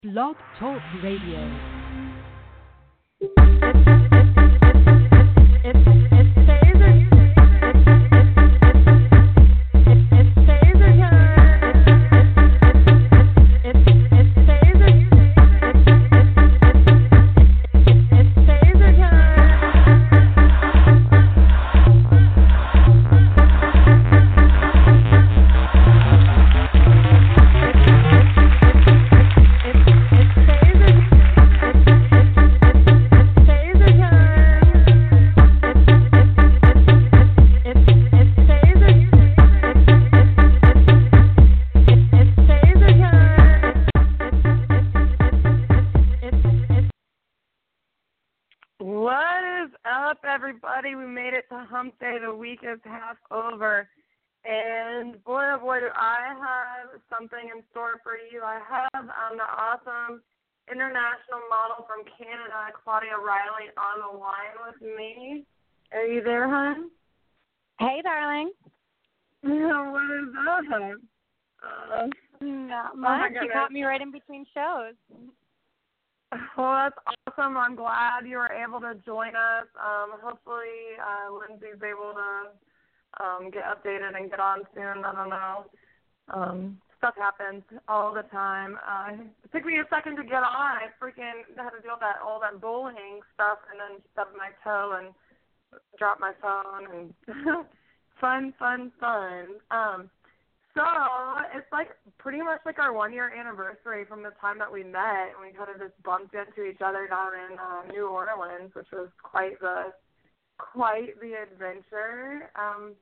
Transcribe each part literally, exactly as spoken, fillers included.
Blog Talk Radio. Everybody, we made it to Hump Day. The week is half over, and boy, oh boy, do I have something in store for you. I have um, the awesome international model from Canada, Claudia Riley, on the line with me. Are you there, hon? Hey, darling. What is that? Uh, Not much. Oh, you caught me right in between shows. Well, that's awesome. I'm glad you were able to join us. Um, hopefully, uh, Lindsay's able to um, get updated and get on soon. I don't know. Um, stuff happens all the time. Uh, it took me a second to get on. I freaking had to deal with that all that bullying stuff and then stubbed my toe and dropped my phone and fun, fun, fun. Um, So it's like pretty much like our one year anniversary from the time that we met, and we kind of just bumped into each other down in uh, New Orleans, which was quite the quite the adventure. Um,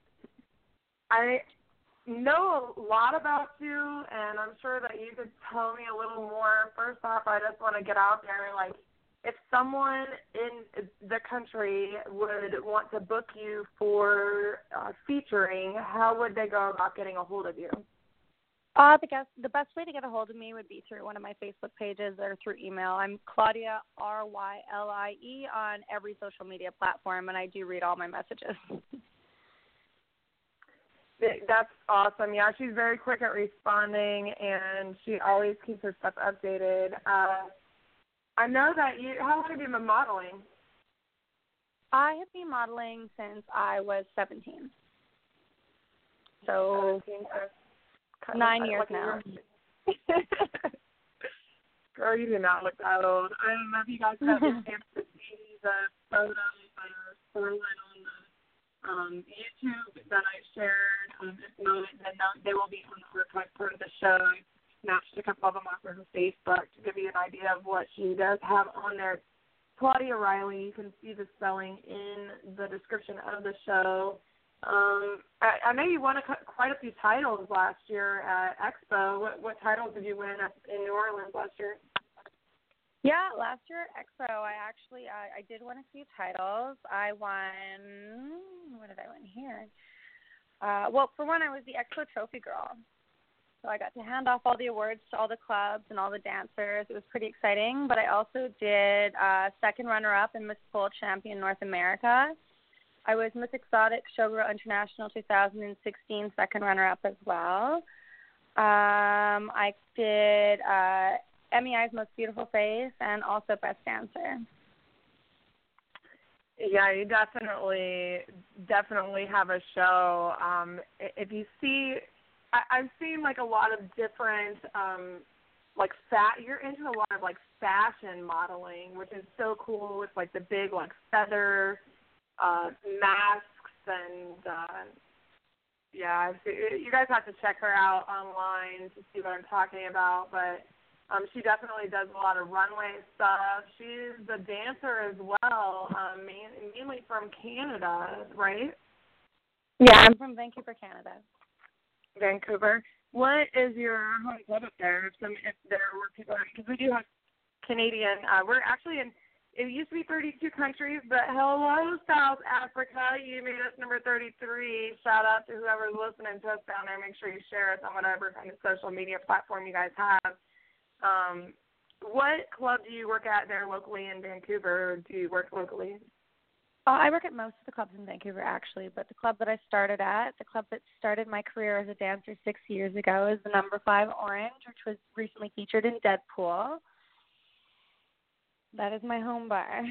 I know a lot about you, and I'm sure that you could tell me a little more. First off, I just want to get out there, like, if someone in the country would want to book you for uh, featuring, how would they go about getting a hold of you? Uh, the, guess, the best way to get a hold of me would be through one of my Facebook pages or through email. I'm Claudia, R Y L I E, on every social media platform, and I do read all my messages. That's awesome. Yeah, she's very quick at responding, and she always keeps her stuff updated. Uh, I know that you, how long have you been modeling? I have been modeling since I was seventeen. So, seventeen, nine years now. Girl, you do not look that old. I don't know if you guys have a chance to see the photos that are stolen on the um, YouTube that I shared. Um, if not, then they will be on the archive part of the show. Snatched a couple of them off of her Facebook to give you an idea of what she does have on there. Claudia Riley, you can see the spelling in the description of the show. Um, I, I know you won a, quite a few titles last year at Expo. What, what titles did you win at, in New Orleans last year? Yeah, last year at Expo, I actually I, I did win a few titles. I won, what did I win here? Uh, well, for one, I was the Expo Trophy Girl. So I got to hand off all the awards to all the clubs and all the dancers. It was pretty exciting. But I also did uh, second runner-up in Miss Pole Champion North America. I was Miss Exotic Showgirl International two thousand sixteen second runner-up as well. Um, I did uh, M E I's Most Beautiful Face and also Best Dancer. Yeah, you definitely, definitely have a show. Um, if you see... I, I've seen, like, a lot of different, um, like, fat, you're into a lot of, like, fashion modeling, which is so cool with, like, the big, like, feather uh, masks and, uh, yeah, so you guys have to check her out online to see what I'm talking about, but um, she definitely does a lot of runway stuff. She's a dancer as well, um, mainly from Canada, right? Yeah, I'm from Vancouver, Canada. Vancouver. What is your home club up there? If some, if there were people, because we do have Canadian. Uh, we're actually in. It used to be thirty-two countries, but hello, South Africa. You made us number thirty-three. Shout out to whoever's listening to us down there. Make sure you share us on whatever kind of social media platform you guys have. Um, what club do you work at there locally in Vancouver? Or do you work locally? Uh, I work at most of the clubs in Vancouver, actually, but the club that I started at, the club that started my career as a dancer six years ago, is the Number Five Orange, which was recently featured in Deadpool. That is my home bar.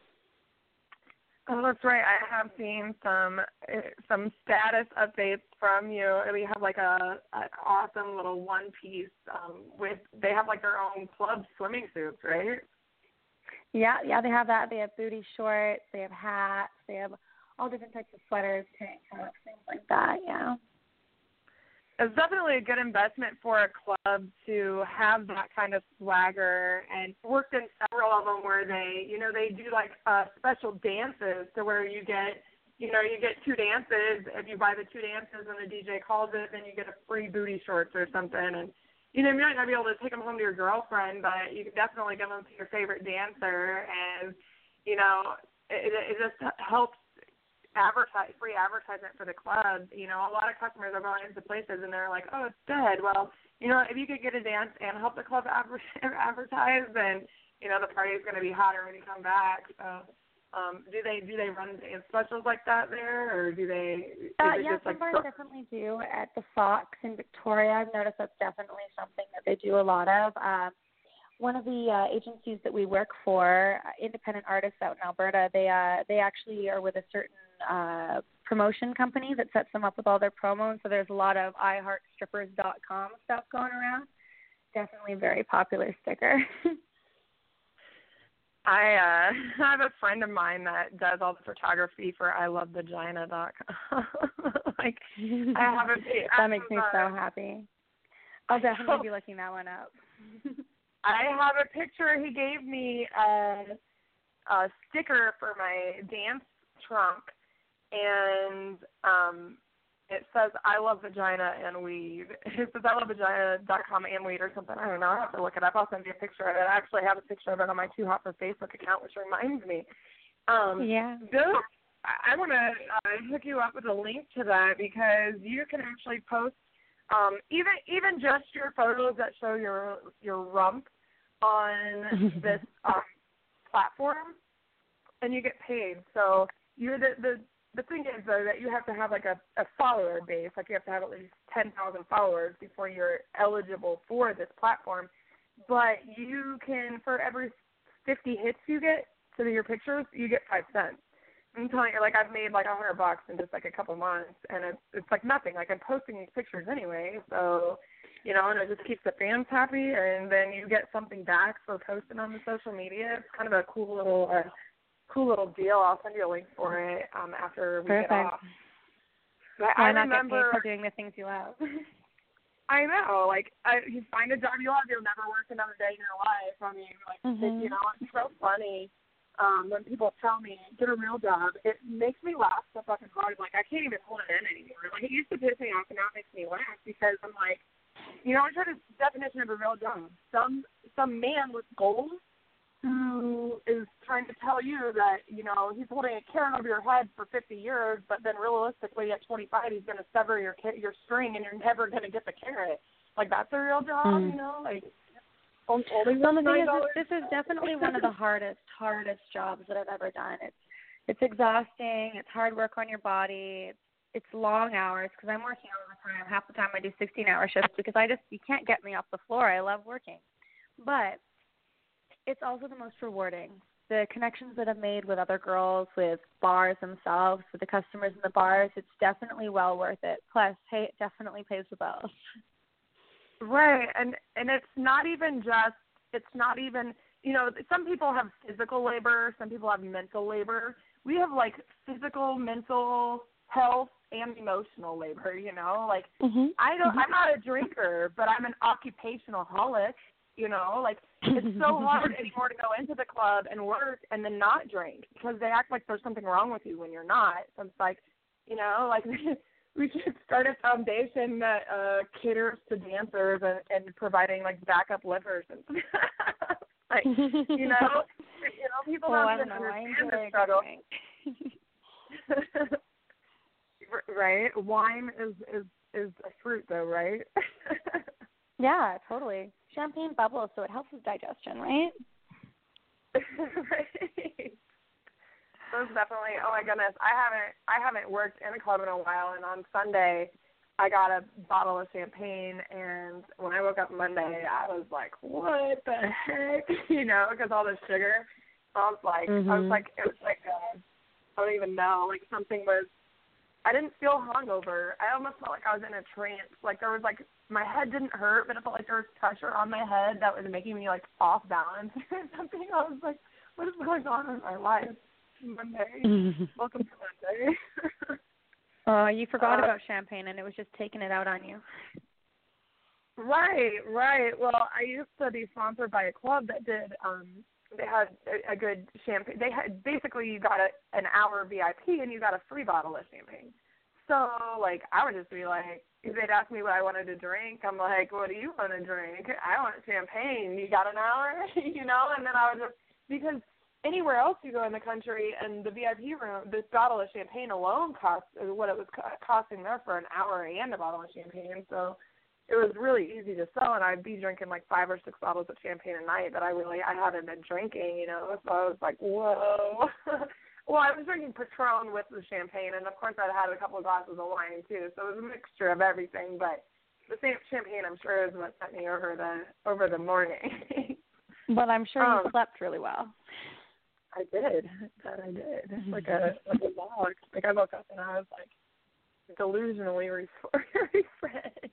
Oh, that's right. I have seen some uh, some status updates from you. We have like a an awesome little one piece um, with. They have like their own club swimming suits, right? Yeah, yeah, they have that. They have booty shorts. They have hats. They have all different types of sweaters, tank tops, things like that. Yeah. It's definitely a good investment for a club to have that kind of swagger, and worked in several of them where they, you know, they do like uh, special dances to where you get, you know, you get two dances. If you buy the two dances and the D J calls it, then you get a free booty shorts or something. And, you know, you might not be able to take them home to your girlfriend, but you can definitely give them to your favorite dancer. And, you know, it, it just helps advertise free advertisement for the club. You know, a lot of customers are going into places and they're like, oh, it's dead. Well, you know, if you could get a dance and help the club adver- advertise, then, you know, the party's going to be hotter when you come back. So um, do they do they run dance specials like that there, or do they is Uh, it yeah, just some like bars definitely do. At the Fox in Victoria, I've noticed that's definitely something that they do a lot of. Uh, one of the uh, agencies that we work for, uh, independent artists out in Alberta, they uh, they actually are with a certain uh, promotion company that sets them up with all their promos. So there's a lot of I heart strippers dot com stuff going around. Definitely a very popular sticker. I uh, I have a friend of mine that does all the photography for I love vagina dot com. Like, I have a that makes me so happy. I'll definitely be looking that one up. I have a picture. He gave me a, a sticker for my dance trunk, and um, it says I love vagina and weed. It says I love vagina dot com and weed or something. I don't know. I'll have to look it up. I'll send you a picture of it. I actually have a picture of it on my Too Hot for Facebook account, which reminds me. Um, yeah. Those, I, I want to uh, hook you up with a link to that, because you can actually post um, even even just your photos that show your your rump on this um, platform, and you get paid. So you're the the The thing is, though, that you have to have, like, a, a follower base. Like, you have to have at least ten thousand followers before you're eligible for this platform. But you can, for every fifty hits you get to your pictures, you get five cents. I'm telling you, like, I've made, like, a hundred bucks in just, like, a couple months, and it's, it's like, nothing. Like, I'm posting these pictures anyway, so, you know, and it just keeps the fans happy, and then you get something back for posting on the social media. It's kind of a cool little uh, cool little deal. I'll send you a link for it um, after we Perfect. get off. But Why I not remember, get paid for doing the things you love? I know, like, I, you find a job you love, you'll never work another day in your life. I mean, like, mm-hmm. it, you know, it's so funny um, when people tell me, get a real job. It makes me laugh so fucking hard. Like, I can't even hold it in anymore. Like, it used to piss me off, and now it makes me laugh, because I'm like, you know, I try the definition of a real job. Some some man with goals who is trying to tell you that, you know, he's holding a carrot over your head for fifty years, but then realistically at twenty-five he's going to sever your your string and you're never going to get the carrot. Like, that's a real job, mm. you know? Like, only well, the thing is, this, this is definitely one of the hardest, hardest jobs that I've ever done. It's it's exhausting. It's hard work on your body. It's, it's long hours, because I'm working overtime. Half the time I do sixteen-hour shifts, because I just, you can't get me off the floor. I love working. But it's also the most rewarding. The connections that I've made with other girls, with bars themselves, with the customers in the bars, it's definitely well worth it. Plus, hey, it definitely pays the bills. Right, and and it's not even just, it's not even, you know, some people have physical labor, some people have mental labor. We have, like, physical, mental, health, and emotional labor, you know? Like, mm-hmm. I don't, mm-hmm. I'm not a drinker, but I'm an occupational holic. You know, like, it's so hard anymore to go into the club and work and then not drink, because they act like there's something wrong with you when you're not. So it's like, you know, like, we should start a foundation that uh, caters to dancers and, and providing, like, backup livers and like, you know, you know, people well, don't I even don't know. understand I the struggle. Right? Wine is, is, is a fruit, though, right? Yeah, totally. Champagne bubbles, so it helps with digestion, right? Right. Those definitely. Oh my goodness, I haven't I haven't worked in a club in a while, and on Sunday, I got a bottle of champagne, and when I woke up Monday, I was like, what the heck? You know, because all the sugar. I was like, mm-hmm. I was like, it was like, uh, I don't even know, like something was, I didn't feel hungover. I almost felt like I was in a trance. Like there was like, my head didn't hurt, but it felt like there was pressure on my head that was making me like off balance or something. I was like, what is going on in my life? Monday. Welcome to Monday. Oh, you forgot uh, about champagne, and it was just taking it out on you. Right, right. Well, I used to be sponsored by a club that did, um, they had a, a good champagne. They had, basically, you got a, an hour V I P, and you got a free bottle of champagne. So, like, I would just be like, if they'd ask me what I wanted to drink, I'm like, what do you want to drink? I want champagne. You got an hour? You know? And then I would just, because anywhere else you go in the country, and the V I P room, this bottle of champagne alone costs what it was costing there for an hour and a bottle of champagne. So it was really easy to sell, and I'd be drinking like five or six bottles of champagne a night that I really I hadn't been drinking, you know. So I was like, whoa. Well, I was drinking Patron with the champagne, and of course I'd had a couple of glasses of wine too. So it was a mixture of everything, but the same champagne, I'm sure, is what sent me over the over the morning. But I'm sure um, you slept really well. I did. That I did. Like a like a dog. Like I woke up and I was like delusionally refreshed.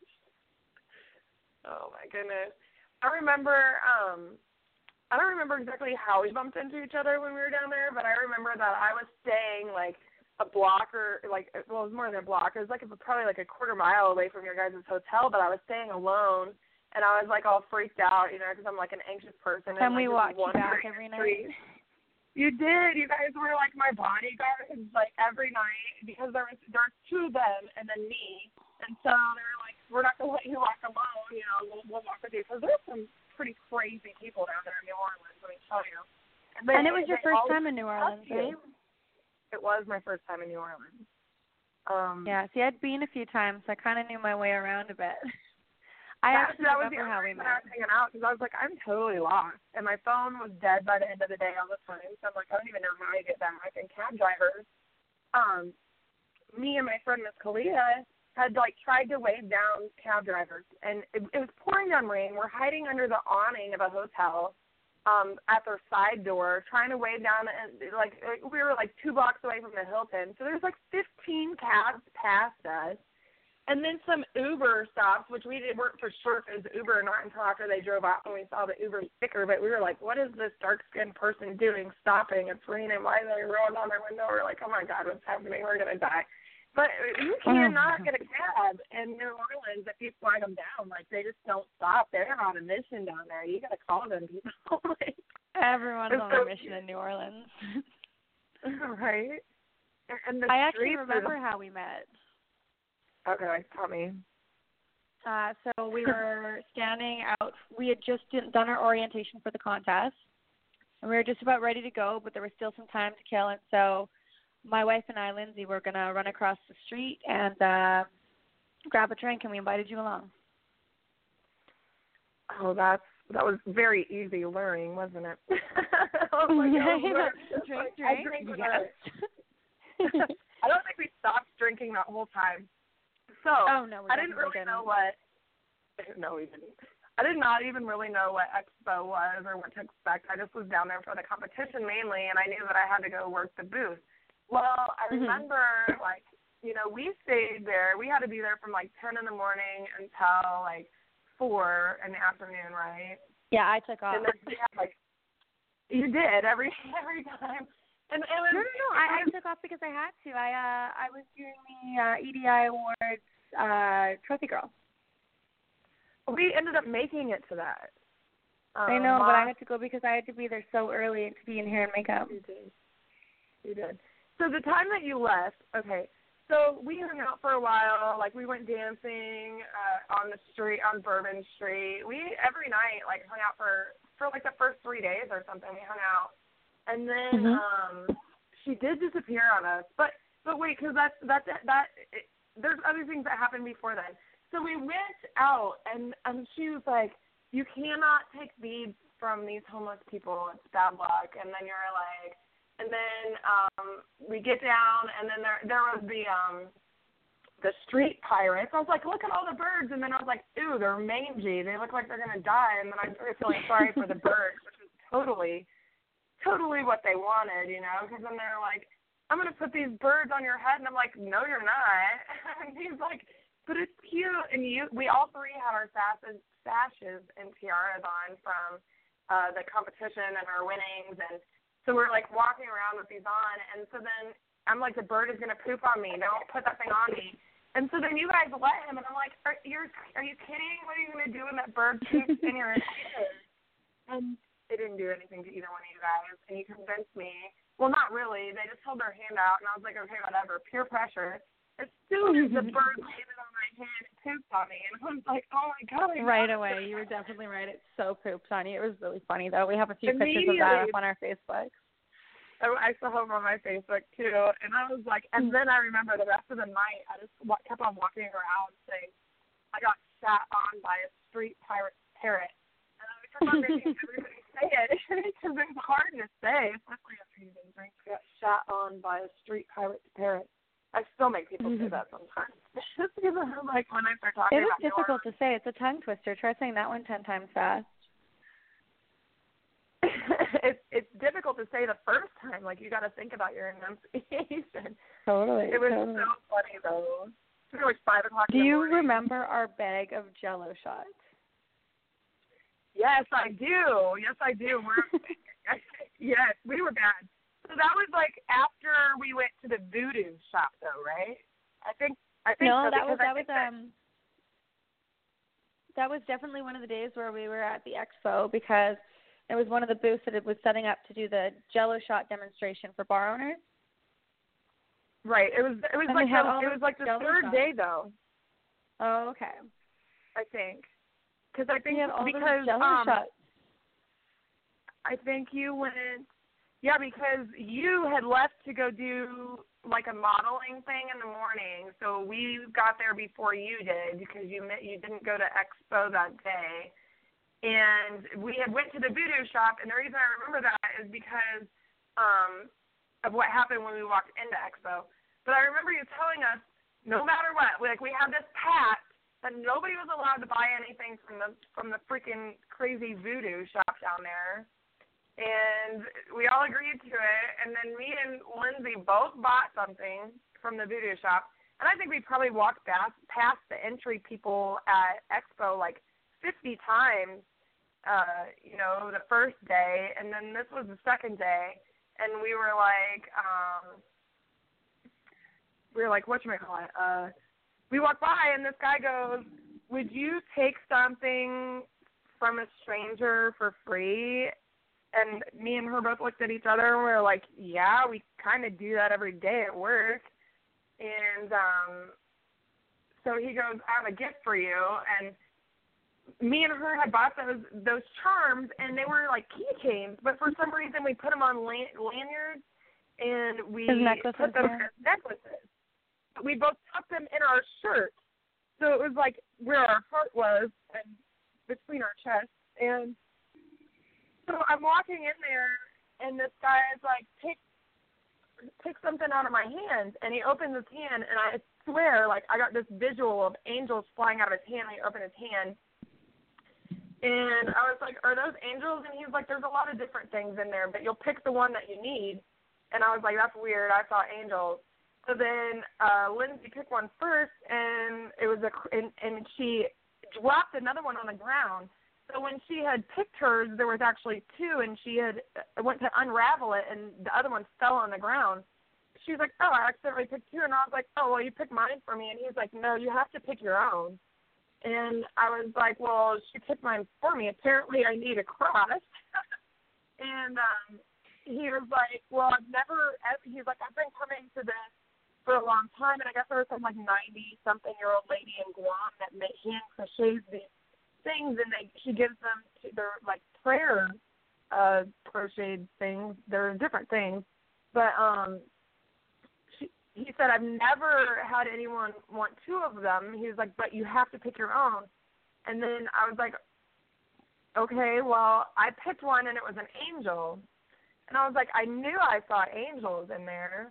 Oh my goodness. I remember um I don't remember exactly how we bumped into each other when we were down there, but I remember that I was staying like a block or like well it was more than a block. It was like it was probably like a quarter mile away from your guys' hotel, but I was staying alone and I was like all freaked out, you know, because I'm like an anxious person. And, and we like, walked you back every night. You did. You guys were like my bodyguards, like every night, because there was there were two of them and then me, and so they were like, "We're not gonna let you walk alone. You know, we'll, we'll walk with you." Because there's some pretty crazy people down there in New Orleans. Let me tell you. And, they, and it was your first time in New Orleans, you. right? It was my first time in New Orleans. Um, yeah. See, I'd been a few times, so I kind of knew my way around a bit. I that, actually that was remember the how we met. I was hanging out because I was like, I'm totally lost, and my phone was dead by the end of the day all the time. So I'm like, I don't even know how to get back. And cab drivers, um, me and my friend Miss Kalia had like tried to wave down cab drivers, and it, it was pouring down rain. We're hiding under the awning of a hotel, um, at their side door, trying to wave down, and like we were like two blocks away from the Hilton. So there's like fifteen cabs past us. And then some Uber stops, which we didn't weren't for sure if it was Uber or not until after they drove out and we saw the Uber sticker. But we were like, what is this dark-skinned person doing stopping? It's raining. Why are they rolling down their window? We're like, oh, my God, what's happening? We're going to die. But you cannot get a cab in New Orleans if you flag them down. Like, they just don't stop. They're on a mission down there. You got to call them people. like, Everyone's on so a mission in New Orleans. Right? And the I actually streets remember are... how we met. Okay, tell me. Uh, so we were standing out. We had just done our orientation for the contest, and we were just about ready to go, but there was still some time to kill. And so my wife and I, Lindsay, were going to run across the street and uh, grab a drink, and we invited you along. Oh, that's that was very easy learning, wasn't it? I was like, oh, drink, like, drink. I drink with yes. I don't think we stopped drinking that whole time. So oh, no, I didn't really didn't. know what. No, we didn't. I did not even really know what Expo was or what to expect. I just was down there for the competition mainly, and I knew that I had to go work the booth. Well, I remember, mm-hmm. like, you know, we stayed there. We had to be there from, like, ten in the morning until, like, four in the afternoon, right? Yeah, I took off. And then we had, like, you did every every time. And it was, no, no, no. I, I took off because I had to. I uh, I was doing the uh, E D I Awards uh, Trophy Girl. We ended up making it to that. Um, I know, but I had to go because I had to be there so early to be in hair and makeup. You did. You did. So the time that you left, okay, so we hung out for a while. Like, we went dancing uh, on the street, on Bourbon Street. We, every night, like, hung out for, for, like, the first three days or something. We hung out. And then mm-hmm. um, she did disappear on us. But, but wait, because that's, that's, that, it, there's other things that happened before then. So we went out, and, and she was like, you cannot take beads from these homeless people. It's bad luck. And then you're like, and then um, we get down, and then there there was the um, the street pirates. I was like, look at all the birds. And then I was like, ooh, they're mangy. They look like they're going to die. And then I started feeling sorry for the birds, which was totally, totally what they wanted, you know, because then they're like, I'm going to put these birds on your head. And I'm like, no, you're not. And he's like, but it's cute. And you, we all three had our sashes, sashes and tiaras on from uh, the competition and our winnings. And so we're, like, walking around with these on. And so then I'm like, the bird is going to poop on me. Don't put that thing on me. And so then you guys let him. And I'm like, are, you're, are you kidding? What are you going to do when that bird poops in your ear? And they didn't do anything to either one of you guys. And you convinced me. Well, not really. They just held their hand out. And I was like, okay, whatever. Peer pressure. As soon as the bird landed on my hand, it pooped on me. And I was like, oh, my God. I right away. You were definitely right. It so pooped on you. It was really funny, though. We have a few pictures of that up on our Facebook. I still have them on my Facebook, too. And I was like, and then I remember the rest of the night, I just kept on walking around saying, I got shat on by a street pirate parrot. And I kept on making everybody say it because it's hard to say, especially after you've been drinking. I got shat on by a street pirate parrot. I still make people say that sometimes. Just because I'm like, when I start talking about it. It is difficult more, to say. It's a tongue twister. Try saying that one ten times fast. it's it's difficult to say the first time. Like, you got to think about your enunciation. Totally. It was totally. so funny, though. It was like five o'clock Do in the you morning. remember our bag of Jell-O shots? Yes, I do. Yes, I do. We're yes, we were bad. So that was like after we went to the voodoo shop, though, right? I think. I think no, so, that was I that was that, um. That was definitely one of the days where we were at the expo because it was one of the booths that it was setting up to do the Jell-O shot demonstration for bar owners. Right. It was. It was and like the, it was like the Jell-O third shots. day, though. Oh, okay. I think. Because I think we had all because those Jell-O um, shots. I think you went. Yeah, because you had left to go do like a modeling thing in the morning, so we got there before you did because you met, you didn't go to Expo that day, and we had went to the voodoo shop, and the reason I remember that is because um, of what happened when we walked into Expo. But I remember you telling us, no matter what, like we had this pact that nobody was allowed to buy anything from the from the freaking crazy voodoo shop down there. And we all agreed to it, and then me and Lindsay both bought something from the voodoo shop, and I think we probably walked past, past the entry people at Expo like fifty times, uh, you know, the first day, and then this was the second day, and we were like, um, we were like, whatchamacallit, uh, we walked by, and this guy goes, would you take something from a stranger for free? And me and her both looked at each other, and we were like, yeah, we kind of do that every day at work. And um, so he goes, I have a gift for you. And me and her had bought those those charms, and they were like keychains. But for some reason, we put them on lan- lanyards, and we put them yeah. as necklaces. But we both tucked them in our shirts. So it was like where our heart was and between our chests. And so I'm walking in there, and this guy is like, pick, pick something out of my hand. And he opens his hand, and I swear, like, I got this visual of angels flying out of his hand. He opened his hand. And I was like, are those angels? And he's like, there's a lot of different things in there, but you'll pick the one that you need. And I was like, that's weird. I thought angels. So then uh, Lindsay picked one first, and it was a, and, and she dropped another one on the ground. So when she had picked hers, there was actually two, and she had went to unravel it, and the other one fell on the ground. She was like, oh, I accidentally picked two. And I was like, oh, well, you picked mine for me. And he was like, no, you have to pick your own. And I was like, well, she picked mine for me. Apparently I need a cross. And um, he was like, well, I've never, he's like, I've been coming to this for a long time, and I guess there was some, like, ninety-something-year-old lady in Guam that hand crochets these things, and they, she gives them to their, like, prayer uh, crocheted things. They're different things. But um, she, he said, I've never had anyone want two of them. He was like, but you have to pick your own. And then I was like, okay, well, I picked one, and it was an angel. And I was like, I knew I saw angels in there.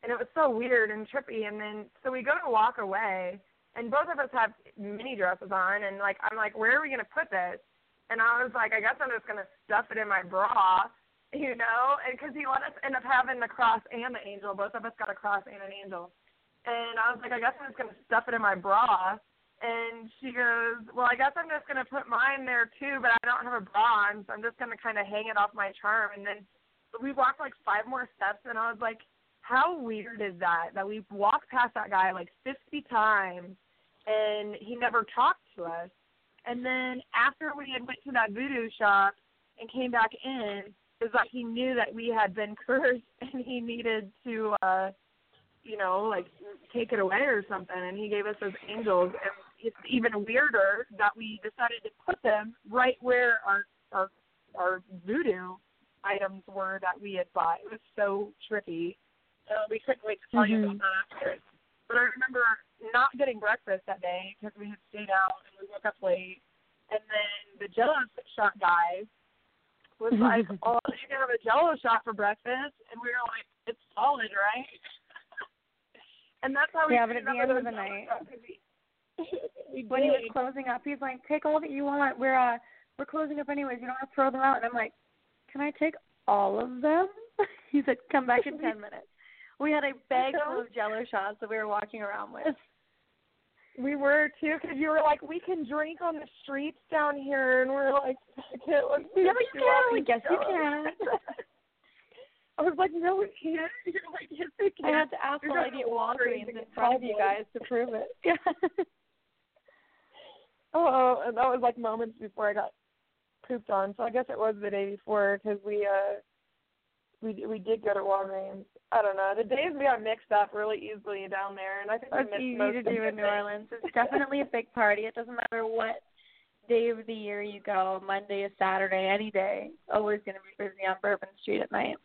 and it was so weird and trippy. And then so we go to walk away, and both of us have mini dresses on, and like I'm like, where are we gonna put this? And I was like, I guess I'm just gonna stuff it in my bra, you know, and because he let us end up having the cross and the angel. Both of us got a cross and an angel. And I was like, I guess I'm just going to stuff it in my bra. And she goes, well, I guess I'm just going to put mine there too, but I don't have a bra on, so I'm just going to kind of hang it off my charm. And then we walked like five more steps, and I was like, how weird is that, that we walked past that guy like fifty times, and he never talked to us. And then after we had went to that voodoo shop and came back in, it was like he knew that we had been cursed, and he needed to, uh, you know, like take it away or something, and he gave us those angels. And it's even weirder that we decided to put them right where our our, our voodoo items were that we had bought. It was so trippy. So we couldn't wait to tell mm-hmm. you about that after. But I remember not getting breakfast that day because we had stayed out and we woke up late. And then the Jello shot guy was like, oh, you can have a Jello shot for breakfast. And we were like, it's solid, right? And that's how we yeah, but at the end of the night, we, we when he was closing up, he's like, take all that you want. We're uh, we're closing up anyways. You don't have to throw them out. And I'm like, can I take all of them? He said, come back in ten minutes. We had a bag full of Jello shots that we were walking around with. We were, too, because you were like, we can drink on the streets down here. And we were like, okay, let's no, you can. I guess you can. I was like, no, we can't. You're like, yes, we can. I had to ask the lady at Walgreens in front of you guys to prove it. Yeah. Oh, and that was like moments before I got pooped on. So I guess it was the day before because we uh we we did go to Walgreens. I don't know. The days we got mixed up really easily down there, and I think it's we easy most to do in New Orleans. It's definitely a big party. It doesn't matter what day of the year you go, Monday, Saturday, any day. Always going to be busy on Bourbon Street at night.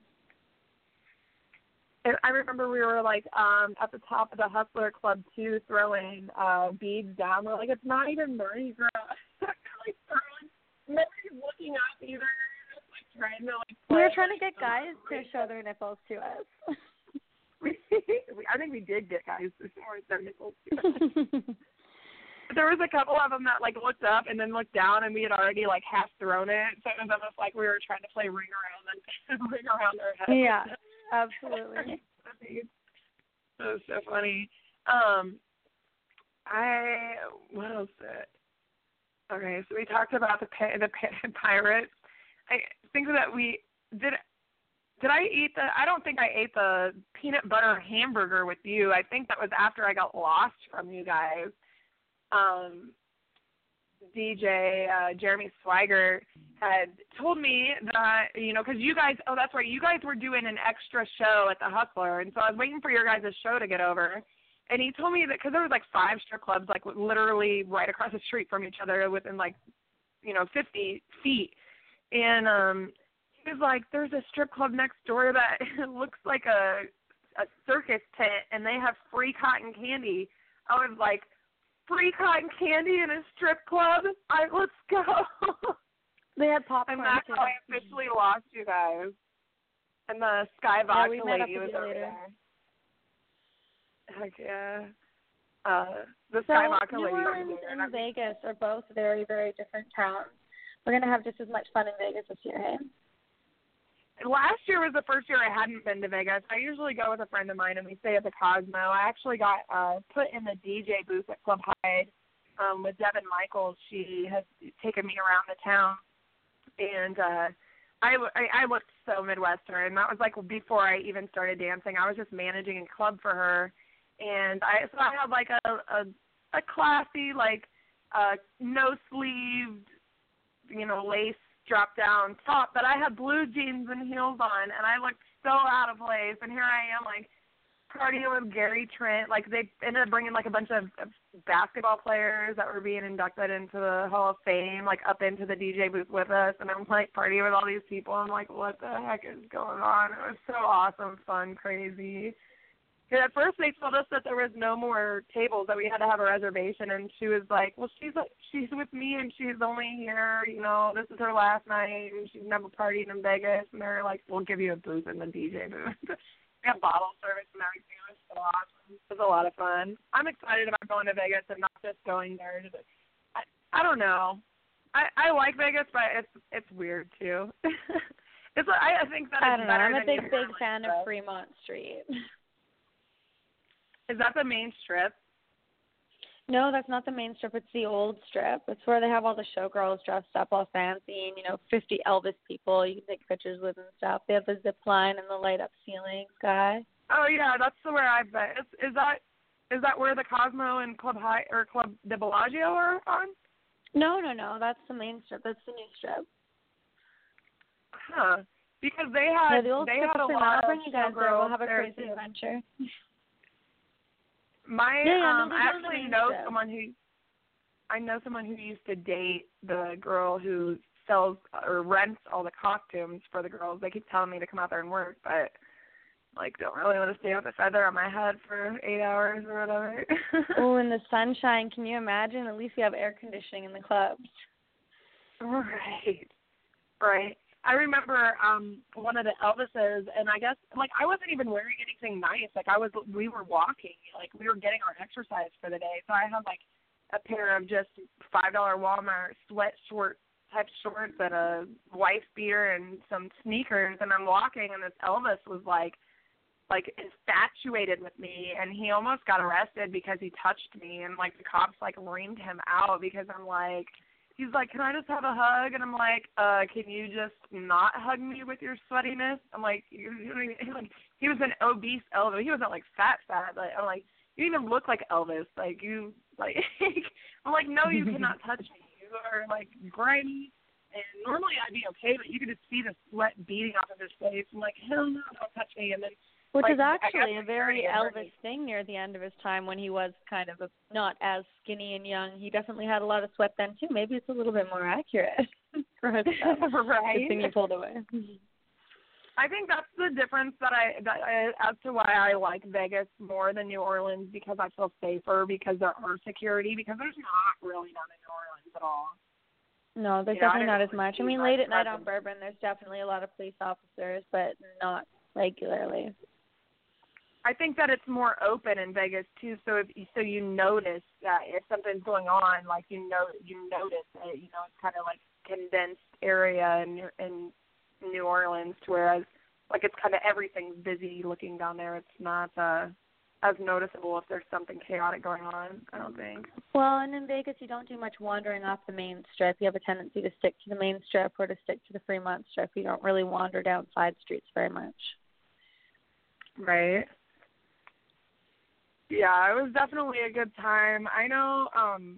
And I remember we were like um at the top of the Hustler Club too, throwing uh beads down. We're like, it's not even Mardi Gras. Like throwing, nobody's looking up either. Just like trying to like. We were trying to get guys to show their nipples to us. we, I think we did get guys to show their nipples to us. There was a couple of them that like looked up and then looked down, and we had already like half thrown it. So it was almost like we were trying to play ring around and ring around their head. Yeah. Absolutely. That was so funny. Um, I what else? Did, okay, so we talked about the the pirates. I think that we did. Did I eat the? I don't think I ate the peanut butter hamburger with you. I think that was after I got lost from you guys. Um, D J uh, Jeremy Swiger had told me that, you know, because you guys, oh, that's right, you guys were doing an extra show at the Hustler, and so I was waiting for your guys' show to get over, and he told me that, because there was like five strip clubs, like literally right across the street from each other within like, you know, fifty feet, and um, he was like, there's a strip club next door that looks like a, a circus tent, and they have free cotton candy. I was like, free cotton candy in a strip club? All right, let's go. They had popcorn. And that's how I officially lost you guys. And the Sky Vodka yeah, we lady was over later. there. Heck yeah. Uh, the so Sky Vodka New lady Orleans was there. and Vegas are both very, very different towns. We're going to have just as much fun in Vegas this year, hey? Last year was the first year I hadn't been to Vegas. I usually go with a friend of mine, and we stay at the Cosmo. I actually got uh, put in the D J booth at Club Hyde um, with Devin Michaels. She has taken me around the town, and uh, I, I, I looked so Midwestern. That was like before I even started dancing. I was just managing a club for her, and I so I had like a a, a classy like uh, no sleeved, you know, lace drop down top, but I had blue jeans and heels on, and I looked so out of place. And here I am, like partying with Gary Trent. Like they ended up bringing like a bunch of, of basketball players that were being inducted into the Hall of Fame, like up into the D J booth with us. And I'm like partying with all these people. I'm like, what the heck is going on? It was so awesome, fun, crazy. And at first they told us that there was no more tables, that we had to have a reservation, and she was like, well, she's she's with me, and she's only here, you know, this is her last night, and she's never partied in Vegas, and they're like, we'll give you a booth in the D J booth. have bottle service and everything. It was so awesome. It was a lot of fun. I'm excited about going to Vegas and not just going there. To the, I I don't know. I I like Vegas, but it's it's weird too. it's I I think that I it's don't know. better I'm a than big New big fan Orleans, of Fremont Street. Is that the main strip? No, that's not the main strip. It's the old strip. It's where they have all the showgirls dressed up all fancy and, you know, fifty Elvis people you can take pictures with and stuff. They have the zip line and the light up ceiling sky. Oh yeah, that's where I've been. Is, is that is that where the Cosmo and Club High or Club de Bellagio are on? No, no, no. That's the main strip. That's the new strip. Huh? Because they had Yeah, the old they strip had a is Fremont. lot I'll of bring you guys there. We'll have a there, crazy too. adventure. My Yeah, yeah, um, no, I they're on the actually main know strip. someone who I know someone who used to date the girl who sells or rents all the costumes for the girls. They keep telling me to come out there and work, but like don't really want to stay with a feather on my head for eight hours or whatever. Oh, in the sunshine, can you imagine? At least you have air conditioning in the clubs. Right, right. I remember um one of the Elvises, and I guess like I wasn't even wearing anything nice. Like I was, we were walking, like we were getting our exercise for the day. So I had like a pair of just five dollar Walmart sweat short type shorts and a wife beater and some sneakers, and I'm walking, and this Elvis was like like infatuated with me, and he almost got arrested because he touched me, and like the cops like reamed him out because I'm like. He's like, can I just have a hug? And I'm like, uh, can you just not hug me with your sweatiness? I'm like, you, you know, he's like, he was an obese Elvis. He wasn't like fat, fat. Like, I'm like, you even look like Elvis. Like you, like, I'm like, no, you cannot touch me. You are like grimy. And normally I'd be okay, but you could just see the sweat beating off of his face. I'm like, hell no, don't touch me. And then. Which like, is actually a a very Elvis thing near the end of his time when he was kind of a, not as skinny and young. He definitely had a lot of sweat then, too. Maybe it's a little bit more accurate for his stuff. Right. Good thing you pulled away. I think that's the difference that I, that I, as to why I like Vegas more than New Orleans, because I feel safer, because there are security, because there's not really none in New Orleans at all. No, there's you know, definitely not as much. I mean, late at night on presence. Bourbon, there's definitely a lot of police officers, but not regularly. I think that it's more open in Vegas too, so if so you notice that if something's going on, like you know you notice it. You know, it's kind of like condensed area in in New Orleans, whereas like it's kind of everything's busy looking down there. It's not uh, as noticeable if there's something chaotic going on, I don't think. Well, and in Vegas, you don't do much wandering off the main strip. You have a tendency to stick to the main strip or to stick to the Fremont strip. You don't really wander down side streets very much. Right. Yeah, it was definitely a good time. I know, um,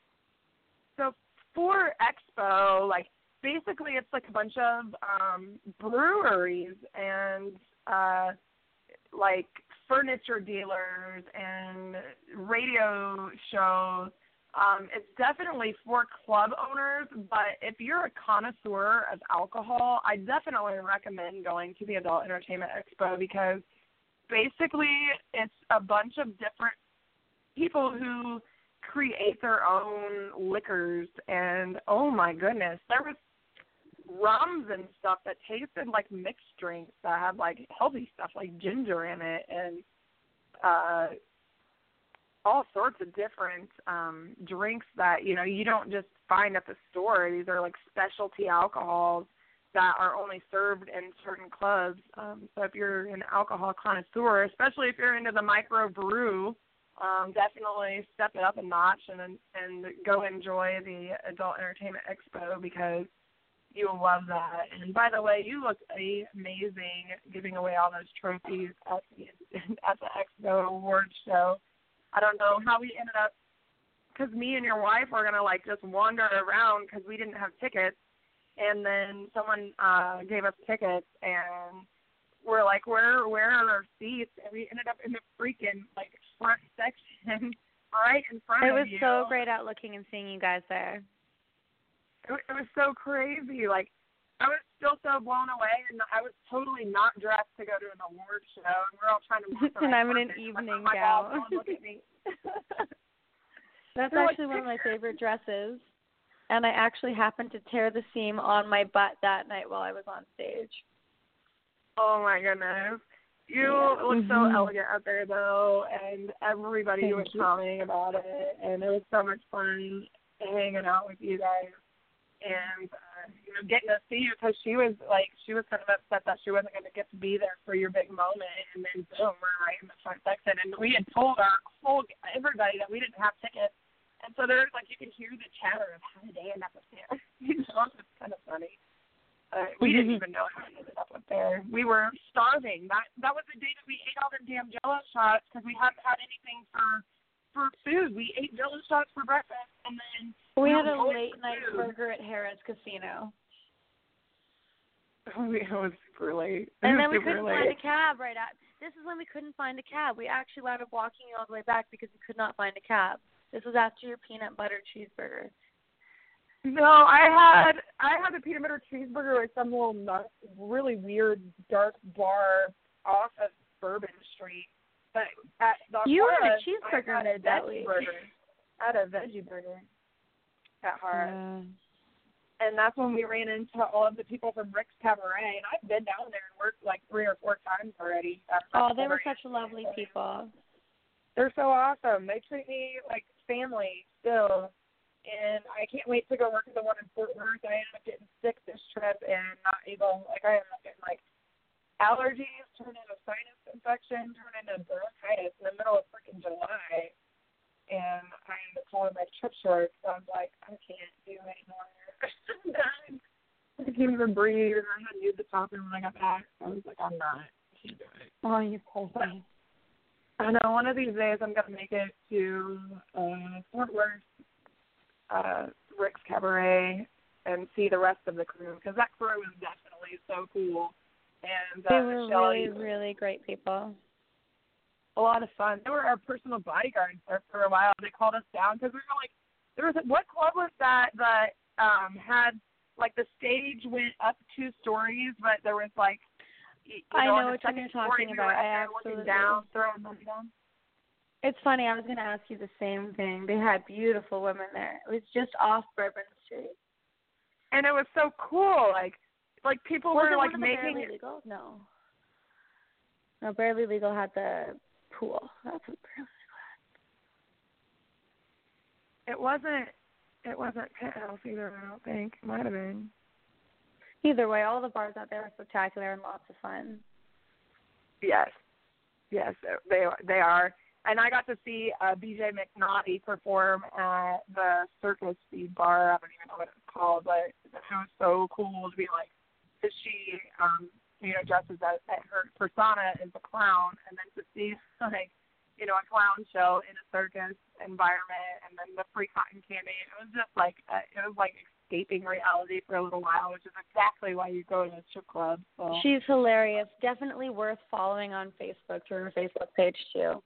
so for Expo, like, basically it's like a bunch of um, breweries and, uh, like, furniture dealers and radio shows. Um, it's definitely for club owners, but if you're a connoisseur of alcohol, I definitely recommend going to the Adult Entertainment Expo, because basically it's a bunch of different people who create their own liquors, and oh my goodness, there was rums and stuff that tasted like mixed drinks that had like healthy stuff like ginger in it, and uh all sorts of different um drinks that, you know, you don't just find at the store. These are like specialty alcohols that are only served in certain clubs. Um, so if you're an alcohol connoisseur, especially if you're into the micro brew, um, definitely step it up a notch and and go enjoy the Adult Entertainment Expo, because you'll love that. And by the way, you look amazing giving away all those trophies at the at the Expo Awards show. I don't know how we ended up, because me and your wife were gonna like just wander around because we didn't have tickets. And then someone uh, gave us tickets, and we're like, where where are our seats? And we ended up in the freaking, like, front section right in front it of was you. so great out looking and seeing you guys there. It, it was so crazy. Like, I was still so blown away, and I was totally not dressed to go to an award show, and we're all trying to walk and I'm in an like, evening oh my gown. God, look at me. That's They're actually like, one of my favorite dresses. And I actually happened to tear the seam on my butt that night while I was on stage. Oh, my goodness. You yeah. look mm-hmm. so elegant out there, though, and everybody Thank was you. commenting about it, and it was so much fun hanging out with you guys. And, uh, you know, getting to see you, because she was, like, she was kind of upset that she wasn't going to get to be there for your big moment, and then, boom, we're right in the front section. And we had told our whole, everybody that we didn't have tickets, and so there's, like, you could hear the chatter of how did they end up up there. You know, it's kind of funny. Uh, we didn't even know how we ended up up there. We were starving. That that was the day that we ate all the damn Jell-O shots, because we hadn't had anything for for food. We ate Jell-O shots for breakfast, and then we, we had a late night food. burger at Harrah's Casino. Oh, it was super late. It and then we couldn't late. find a cab right at. This is when we couldn't find a cab. We actually wound up walking all the way back because we could not find a cab. This was after your peanut butter cheeseburger. No, I had I had a peanut butter cheeseburger at some little nut, really weird dark bar off of Bourbon Street. But at the you Harrah's, had a cheeseburger I had a that veggie week. burger. I had a veggie burger at Harrah's. Uh, and that's when we ran into all of the people from Rick's Cabaret. And I've been down there and worked like three or four times already. Oh, they were such lovely people. They're so awesome. They treat me like family still. And I can't wait to go work at the one in Fort Worth. I ended up getting sick this trip and not able, like, I ended up getting, like, allergies, turned into sinus infection, turned into bronchitis in the middle of freaking July. And I ended up calling my trip short. So I was like, I can't do it anymore. I'm done. I can't even breathe. And I had to use the top when I got back. So I was like, I'm not. I can't do it. Oh, you poor thing. I know. One of these days I'm going to make it to uh, Fort Worth. Uh, Rick's Cabaret and see the rest of the crew, because that crew was definitely so cool. And uh, they were Shelly, really, really great people. A lot of fun. They were our personal bodyguards there for a while. They called us down because we were like, there was a, what club was that that um, had like the stage went up two stories, but there was like, you know, I know the what you're talking story, about. We I looking absolutely. down, throwing money down. It's funny, I was going to ask you the same thing. They had beautiful women there. It was just off Bourbon Street. And it was so cool. Like, like people was were it like one of the making Barely Legal? No. No, Barely Legal had the pool. That's what Barely Legal had. It wasn't, it wasn't Penthouse either, I don't think. It might have been. Either way, all the bars out there are spectacular and lots of fun. Yes. Yes, they are. They are. And I got to see uh, B J McNaughty perform at the Circus Speed Bar. I don't even know what it's called, but it was so cool to be like, because she, um, you know, dresses as, at her persona as a clown, and then to see, like, you know, a clown show in a circus environment, and then the free cotton candy. It was just like, uh, it was like escaping reality for a little while, which is exactly why you go to a strip club. So. She's hilarious. Definitely worth following on Facebook, through her Facebook page, too.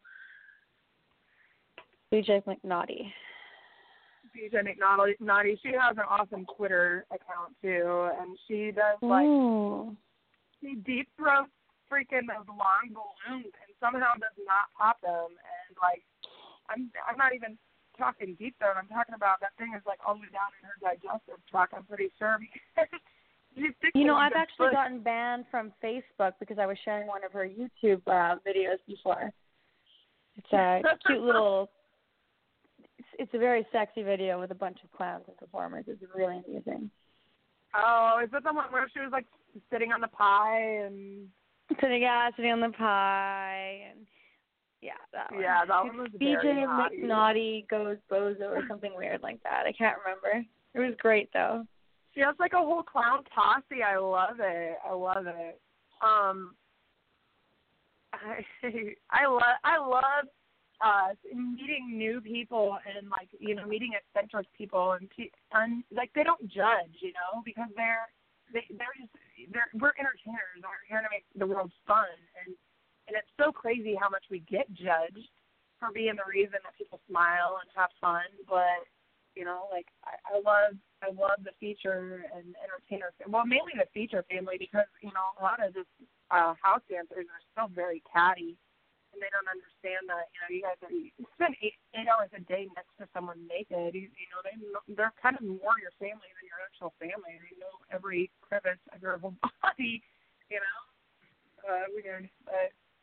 B J McNaughty. B J McNaughty. She has an awesome Twitter account, too, and she does, like, Ooh. she deep throats freaking those long balloons and somehow does not pop them. And, like, I'm I'm not even talking deep throat. I'm talking about that thing is, like, all the way down in her digestive tract, I'm pretty sure. You know, I've actually gotten banned from Facebook because I was sharing one of her YouTube uh, videos before. It's a cute little... It's a very sexy video with a bunch of clowns and performers. It's really amusing. Oh, is that the one where she was, like, sitting on the pie and... Sitting, yeah, sitting on the pie and... Yeah, that one. Yeah, that one was B J very naughty. McNaughty Goes Bozo or something weird like that. I can't remember. It was great, though. She has, like, a whole clown posse. I love it. I love it. Um, I, I, love, I love... Uh, meeting new people and, like, you know, meeting eccentric people and, and like, they don't judge, you know, because they're, they, they're just, they're, we're entertainers. We're here to make the world fun. And, and it's so crazy how much we get judged for being the reason that people smile and have fun. But, you know, like, I, I love, I love the feature and entertainer, well, mainly the feature family, because, you know, a lot of the uh, house dancers are still very catty. And they don't understand that, you know, you guys are, you spend eight, eight hours a day next to someone naked. You, you know, they, they're kind of more your family than your actual family. They know every crevice of your whole body, you know. Uh, weird. But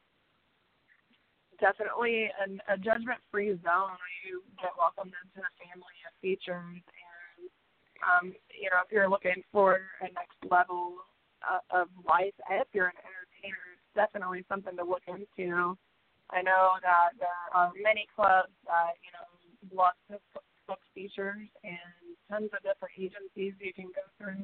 definitely an, a judgment-free zone where you get welcomed into a family of features. And, um, you know, if you're looking for a next level uh, of life, if you're an entertainer, it's definitely something to look into. I know that there are many clubs that, you know, love to book features and tons of different agencies you can go through.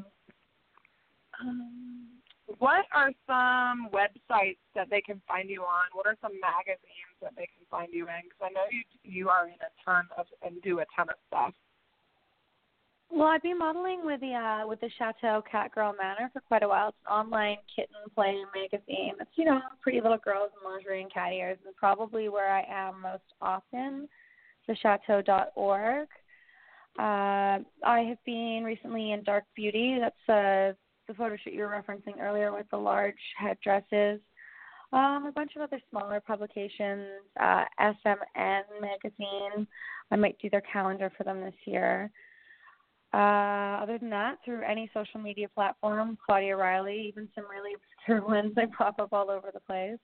Um, what are some websites that they can find you on? What are some magazines that they can find you in? Because I know you you are in a ton of and do a ton of stuff. Well, I've been modeling with the uh, with the Chateau Catgirl Manor for quite a while. It's an online kitten play magazine. It's, you know, pretty little girls in lingerie and cat ears, and probably where I am most often, the chateau dot org. Uh, I have been recently in Dark Beauty. That's uh, the photo shoot you were referencing earlier with the large headdresses. Um, a bunch of other smaller publications, uh, S M N magazine. I might do their calendar for them this year. Uh, other than that, through any social media platform, Claudia Riley, even some really obscure ones, they pop up all over the place.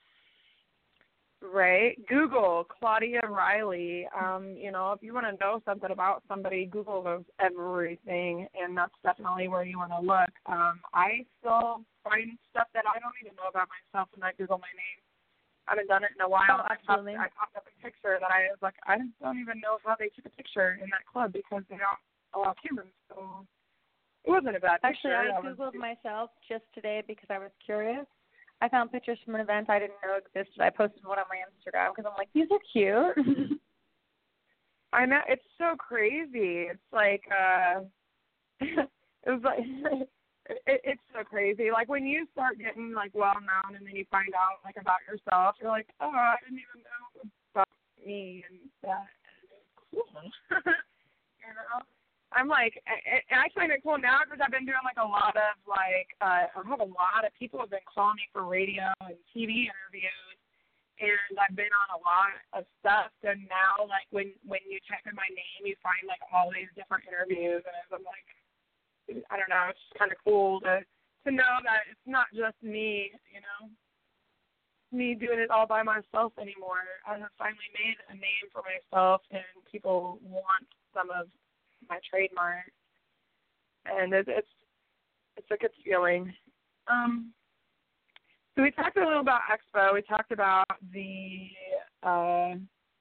Right. Google Claudia Riley. Um, you know, if you want to know something about somebody, Google knows everything, and that's definitely where you want to look. Um, I still find stuff that I don't even know about myself when I Google my name. I haven't done it in a while. Oh, absolutely. I popped, I popped up a picture that I was like, I don't even know how they took a picture in that club because they don't allow cameras. So it wasn't a bad picture. Actually, I I Googled was, myself just today because I was curious. I found pictures from an event I didn't know existed. I posted one on my Instagram because I'm like, these are cute. I know, it's so crazy. It's like, uh, it was like, it, it's so crazy. Like when you start getting like well known and then you find out like about yourself, you're like, oh, I didn't even know about me and that. Cool. You know? I'm like, and I find it cool now because I've been doing like a lot of like, uh, I have a lot of people have been calling me for radio and T V interviews, and I've been on a lot of stuff. And now, like when when you type in my name, you find like all these different interviews, and I'm like, I don't know, it's just kind of cool to to know that it's not just me, you know, me doing it all by myself anymore. I have finally made a name for myself, and people want some of my trademark, and it, it's it's a good feeling. Um, so we talked a little about Expo. We talked about the uh,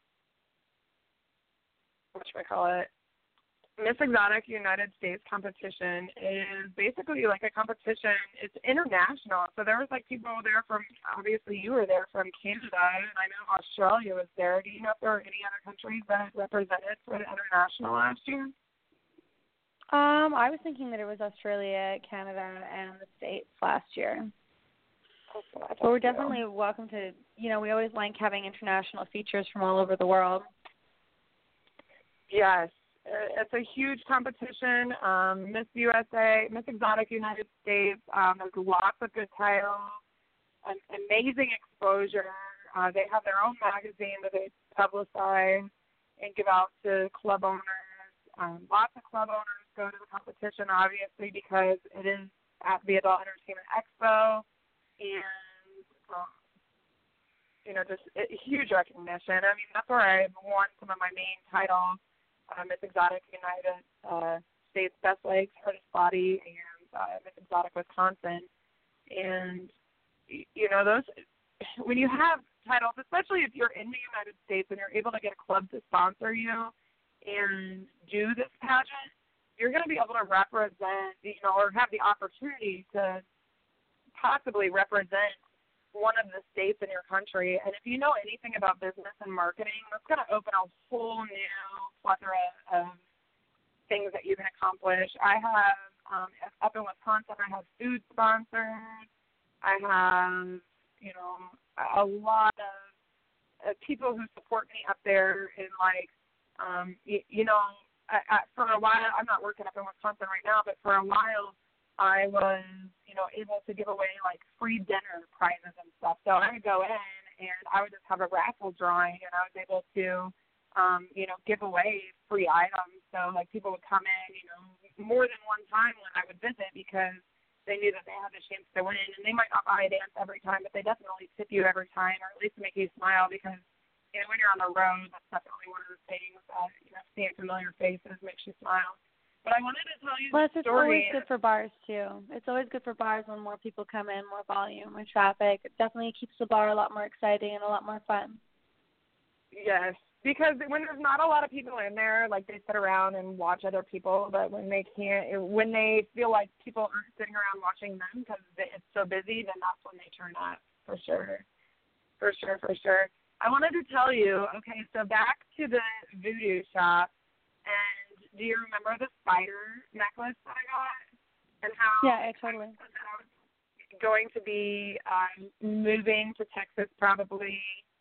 what should I call it? Miss Exotic United States competition is basically like a competition. It's international, so there was like people there from, obviously you were there from Canada, and I know Australia was there. Do you know if there were any other countries that represented for the international last year? Um, I was thinking that it was Australia, Canada, and the States last year. But we're definitely welcome to, you know, we always like having international features from all over the world. Yes, it's a huge competition. Um, Miss U S A, Miss Exotic United States, um, there's lots of good titles, an amazing exposure. Uh, they have their own magazine that they publicize and give out to club owners. Um, lots of club owners go to the competition, obviously, because it is at the Adult Entertainment Expo, and, um, you know, just a huge recognition. I mean, that's where I won some of my main titles, uh, Miss Exotic United uh, States Best Legs, Hardest Body, and uh, Miss Exotic Wisconsin. And, you know, those, when you have titles, especially if you're in the United States and you're able to get a club to sponsor you and do this pageant, you're going to be able to represent, you know, or have the opportunity to possibly represent one of the states in your country. And if you know anything about business and marketing, that's going to open a whole new plethora of things that you can accomplish. I have, um, up in Wisconsin, I have food sponsors. I have, you know, a lot of uh, people who support me up there in, like, um, you, you know, I, I, for a while, I'm not working up in Wisconsin right now, but for a while, I was, you know, able to give away, like, free dinner prizes and stuff. So I would go in, and I would just have a raffle drawing, and I was able to, um, you know, give away free items. So, like, people would come in, you know, more than one time when I would visit because they knew that they had the chance to win. And they might not buy a dance every time, but they definitely tip you every time, or at least make you smile because, you know, when you're on the road, that's definitely one of the things that, you know, seeing familiar faces makes you smile. But I wanted to tell you Plus, the it's story. always good for bars, too. It's always good for bars when more people come in, more volume, more traffic. It definitely keeps the bar a lot more exciting and a lot more fun. Yes, because when there's not a lot of people in there, like they sit around and watch other people, but when they can't, when they feel like people aren't sitting around watching them because it's so busy, then that's when they turn up, for sure. For sure, for sure. I wanted to tell you, okay, so back to the voodoo shop, and do you remember the spider necklace that I got? And how yeah, totally. I was going to be um, moving to Texas probably,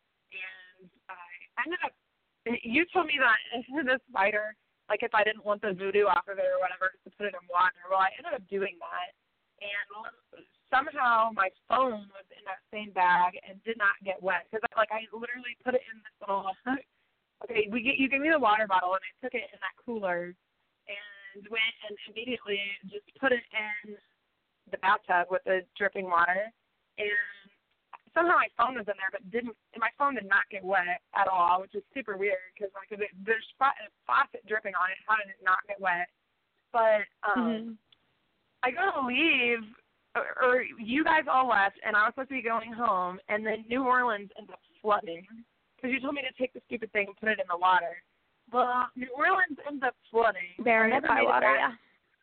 and I ended up, you told me that the spider, like if I didn't want the voodoo off of it or whatever, just to put it in water. Well, I ended up doing that, and somehow my phone was in that same bag and did not get wet because, like, I literally put it in this little. Okay, we get you gave me the water bottle, and I took it in that cooler and went and immediately just put it in the bathtub with the dripping water, and somehow my phone was in there, but didn't. And my phone did not get wet at all, which is super weird because like it, there's a faucet dripping on it. How did it not get wet? But um, mm-hmm. I go to leave, or, or you guys all left, and I was supposed to be going home, and then New Orleans ended up flooding because you told me to take the stupid thing and put it in the water. Well, New Orleans ended up flooding. Buried by water, yeah.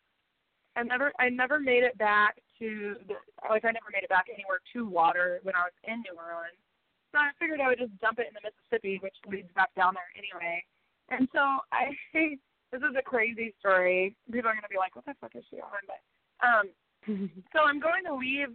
I never, I never made it back to, the, like, I never made it back anywhere to water when I was in New Orleans. So I figured I would just dump it in the Mississippi, which leads back down there anyway. And so I, this is a crazy story. People are going to be like, what the fuck is she on? But, um, so I'm going to leave.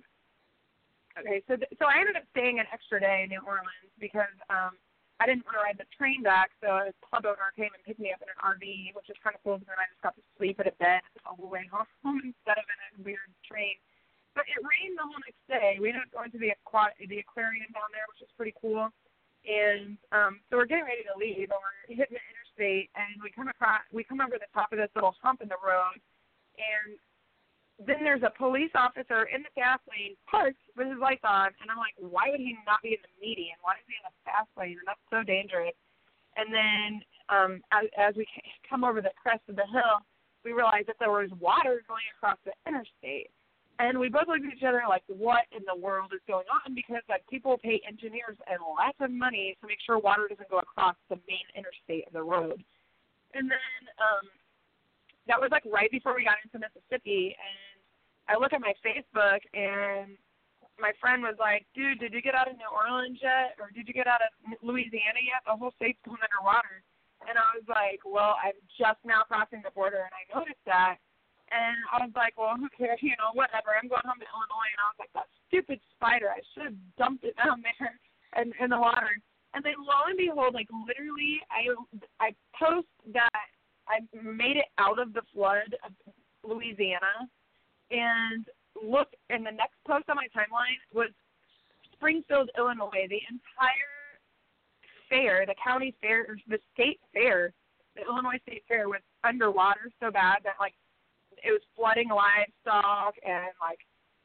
Okay, so th- so I ended up staying an extra day in New Orleans because um, I didn't want to ride the train back, so a club owner came and picked me up in an R V, which is kind of cool because then I just got to sleep at a bed all the way home instead of in a weird train. But it rained the whole next day. We ended up going to the, aqua- the aquarium down there, which is pretty cool. And um, so we're getting ready to leave, and we're hitting the interstate, and we come across, we come over the top of this little hump in the road, and then there's a police officer in the fast lane parked with his lights on, and I'm like, why would he not be in the median? Why is he in the fast lane? And that's so dangerous. And then um, as, as we come over the crest of the hill, we realized that there was water going across the interstate. And we both looked at each other like, what in the world is going on? Because like people pay engineers a lot of money to make sure water doesn't go across the main interstate of the road. And then um, that was like right before we got into Mississippi, and I look at my Facebook, and my friend was like, dude, did you get out of New Orleans yet? Or did you get out of Louisiana yet? The whole state's going underwater. And I was like, well, I'm just now crossing the border, and I noticed that. And I was like, well, who cares? You know, whatever. I'm going home to Illinois. And I was like, that stupid spider. I should have dumped it down there in, in the water. And then lo and behold, like literally, I, I post that I made it out of the flood of Louisiana. And look, and the next post on my timeline was Springfield, Illinois. The entire fair, the county fair, the state fair, the Illinois State Fair was underwater so bad that, like, it was flooding livestock, and, like,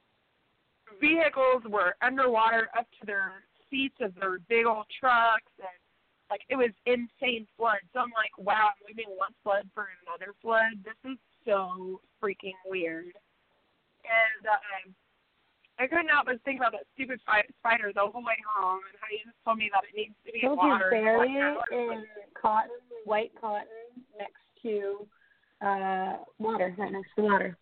vehicles were underwater up to their seats of their big old trucks, and, like, it was insane flood. So I'm like, wow, I'm leaving one flood for another flood. This is so freaking weird. And um, I couldn't help but think about that stupid fi- spider the whole way home, and how you just told me that it needs to be in water. Bury it in cotton, white cotton, next to uh, water, right next to water.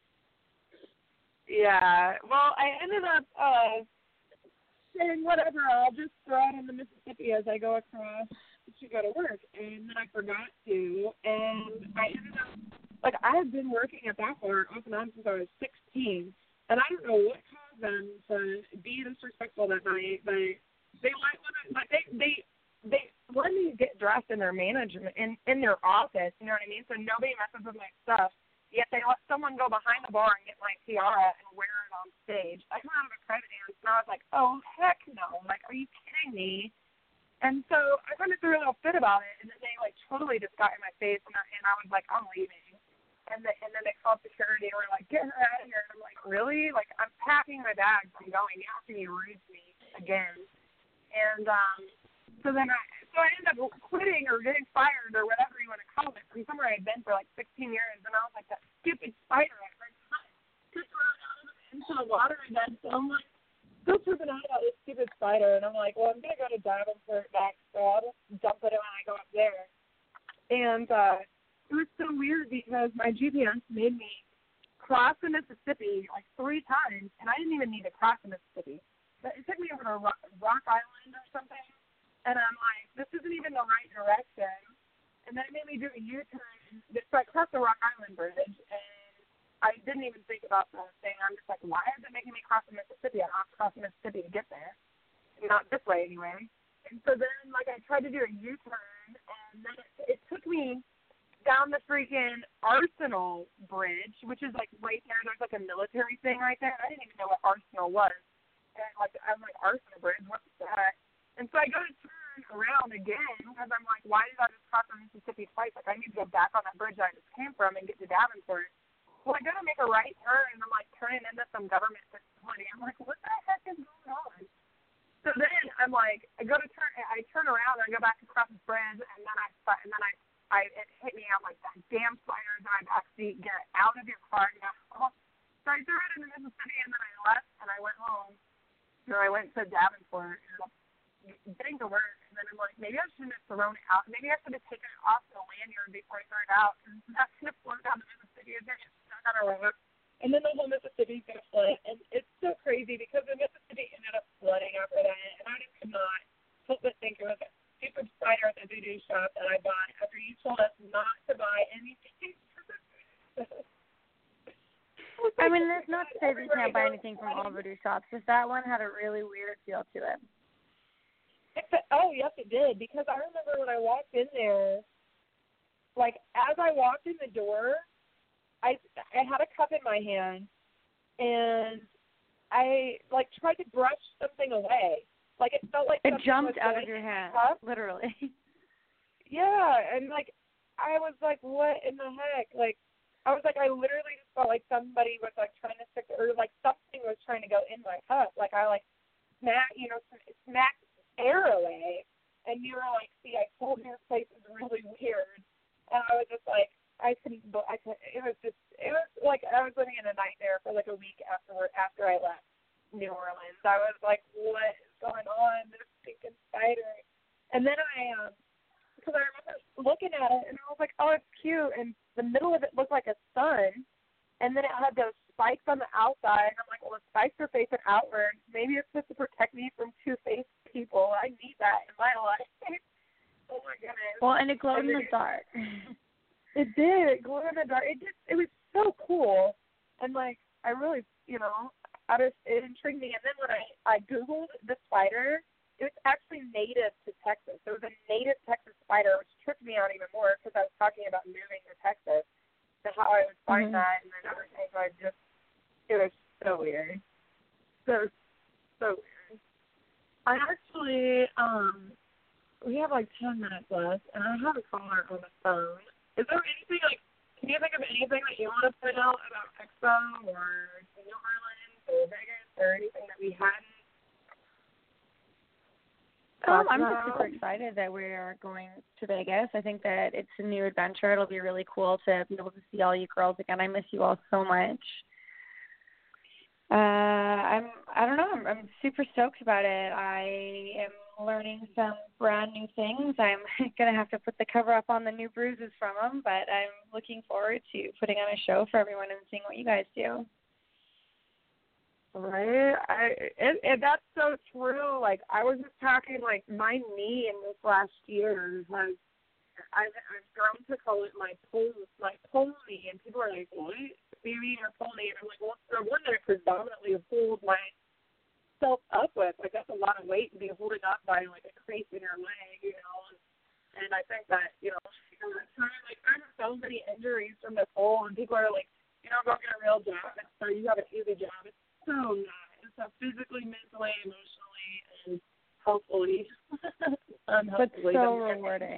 Yeah. Well, I ended up uh, saying whatever. I'll just throw it in the Mississippi as I go across to go to work, and then I forgot to, and I ended up. Like, I had been working at that bar off and on since I was sixteen, and I don't know what caused them to be disrespectful that night, but they let like they they they let me get dressed in their management in in their office, you know what I mean? So nobody messes with my stuff. Yet they let someone go behind the bar and get my tiara and wear it on stage. I come out of a private dance, and I was like, oh heck no! Like, are you kidding me? And so I kind of threw a little fit about it, and then they like totally just got in my face, and I, and I was like, I'm leaving. And, the, and then they called security and were like, get her out of here. And I'm like, really? Like, I'm packing my bags and going. You have to be rude to me again. And um, so then I, so I ended up quitting or getting fired or whatever you want to call it from somewhere I'd been for like sixteen years. And I was like, that stupid spider. I took her out into the water again. So I'm like, still tripping out about this stupid spider. And I'm like, well, I'm going to go to Davenport next, so I'll just dump it when I go up there. And uh, it was so weird because my G P S made me cross the Mississippi like three times, and I didn't even need to cross the Mississippi. But it took me over to Rock, Rock Island or something, and I'm like, this isn't even the right direction. And then it made me do a U-turn. So I crossed the Rock Island Bridge, and I didn't even think about the thing. I'm just like, why is it making me cross the Mississippi? I have to cross the Mississippi to get there. Not this way, anyway. And so then, like, I tried to do a U-turn, and then it, it took me down the freaking Arsenal Bridge, which is, like, right there. There's, like, a military thing right there. I didn't even know what Arsenal was. And, like, I'm like, Arsenal Bridge? What's that? And so I go to turn around again because I'm like, why did I just cross the Mississippi twice? Like, I need to go back on that bridge I just came from and get to Davenport. Well, I go to make a right turn, and I'm, like, turning into some government facility. I'm like, what the heck is going on? So then I'm like, I go to turn, I turn around, and I go back across the bridge, and then I, and then I, I it hit me out like that damn spider in my backseat. Get out of your car now. So I threw it in the Mississippi, and then I left, and I went home. So I went to Davenport, and I'm getting to work, and then I'm like, maybe I shouldn't have thrown it out. Maybe I should have taken it off the lanyard before I threw it out, because that's going to float down the Mississippi, and then it's stuck on a rock. And then the whole Mississippi's going to flood. And it's so crazy because the Mississippi ended up flooding after that. And I just could not help but think it was a stupid spider at the voodoo shop that I bought after you told us not to buy anything. I mean, that's not to say that you can't buy anything from all voodoo shops. Just that one had a really weird feel to it. Oh, yes, it did. Because I remember when I walked in there, like, as I walked in the door, I I had a cup in my hand, and I, like, tried to brush something away. Like, it felt like it something jumped was out of your hand, cup. literally. Yeah, and, like, I was like, what in the heck? Like, I was like, I literally just felt like somebody was, like, trying to stick, or, like, something was trying to go in my cup. Like, I, like, smack, you know, smacked air away, and you were like, see, I told you this place is really weird. And I was just like, I couldn't, I couldn't, it was just, it was like I was living in a nightmare for like a week afterward, after I left New Orleans. I was like, what is going on? This stinking spider. And then I, um, because I remember looking at it, and I was like, oh, it's cute. And the middle of it looked like a sun, and then it had those spikes on the outside. And I'm like, well, the spikes are facing outward. Maybe it's supposed to protect me from two-faced people. I need that in my life. Oh, my goodness. Well, and it glowed and in the dark. It did. It glowed in the dark. It just, it was so cool. And, like, I really, you know, I just, it intrigued me. And then when I, I Googled the spider, it was actually native to Texas. It was a native Texas spider, which tripped me out even more because I was talking about moving to Texas and how I would find mm-hmm. that and then everything. So I just, it was so weird. So, so weird. I actually, um, we have like ten minutes left, and I have a caller on the phone. Is there anything, like, can you think of anything that you want to put out about Expo or New Orleans or Vegas or anything that we hadn't? Um, I'm just super excited that we are going to Vegas. I think that it's a new adventure. It'll be really cool to be able to see all you girls again. I miss you all so much. Uh, I'm, I don't know, I'm, I'm super stoked about it. I am learning some brand new things. I'm going to have to put the cover up on the new bruises from them, but I'm looking forward to putting on a show for everyone and seeing what you guys do. Right? I, it, it, that's so true. Like, I was just talking, like, my knee in this last year has, I've, I've grown to call it my pole, my pole knee, and people are like, what? What do you mean your pole knee? And I'm like, well, it's the one that I predominantly hold myself up with. Like, that's a lot of weight to be holding up by, like, a crease in your leg, you know. And, and I think that, you know, like, I have so many injuries from the pole, and people are like, you know, go get a real job, and so you have an easy job. It's so not. It's so physically, mentally, emotionally, and hopefully, but so rewarding.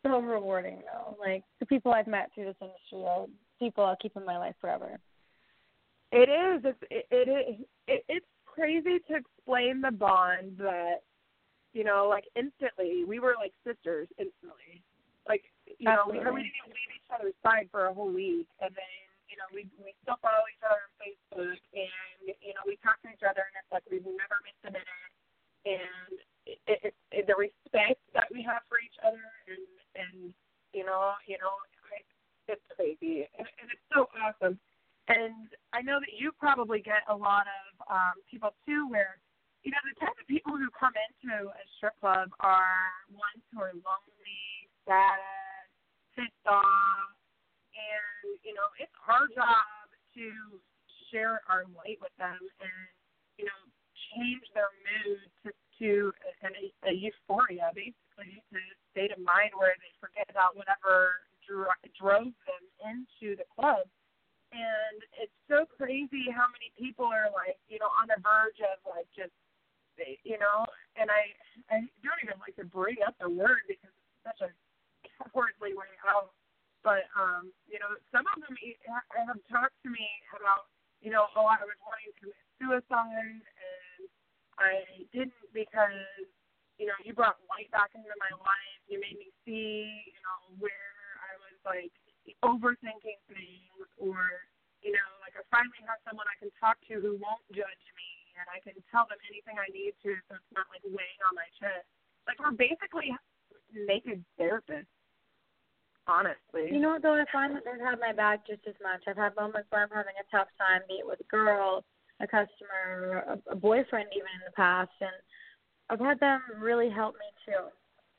so rewarding, though. Like, the people I've met through this industry are people I'll keep in my life forever. It is. It's, it, it, it, it's crazy to explain the bond that, you know, like, instantly, we were, like, sisters instantly. Like, you know, we, we didn't leave each other's side for a whole week, and then, you know, we we still follow each other on Facebook, and, you know, we talk to each other, and it's like we've never missed a minute. And it, it, it, the respect that we have for each other, and, and you know, you know, I, it's crazy, and, and it's so awesome. And I know that you probably get a lot of um, people, too, where, you know, the type of people who come into a strip club are ones who are lonely, sad, pissed off, and, you know, it's our job to share our light with them and, you know, change their mood to, to a, a euphoria, basically, to a state of mind where they forget about whatever dro- drove them into the club. And it's so crazy how many people are, like, you know, on the verge of, like, just, you know, and I, I don't even like to bring up the word because it's such a cowardly way out. But, um, you know, some of them have talked to me about, you know, oh, I was wanting to commit suicide, and I didn't because, you know, you brought light back into my life. You made me see, you know, where I was, like, overthinking things, or, you know, like I finally have someone I can talk to who won't judge me, and I can tell them anything I need to so it's not, like, weighing on my chest. Like, we're basically naked therapists. Honestly. You know what, though? I find that they've had my back just as much. I've had moments where I'm having a tough time, be it with a girl, a customer, a, a boyfriend even in the past, and I've had them really help me, too.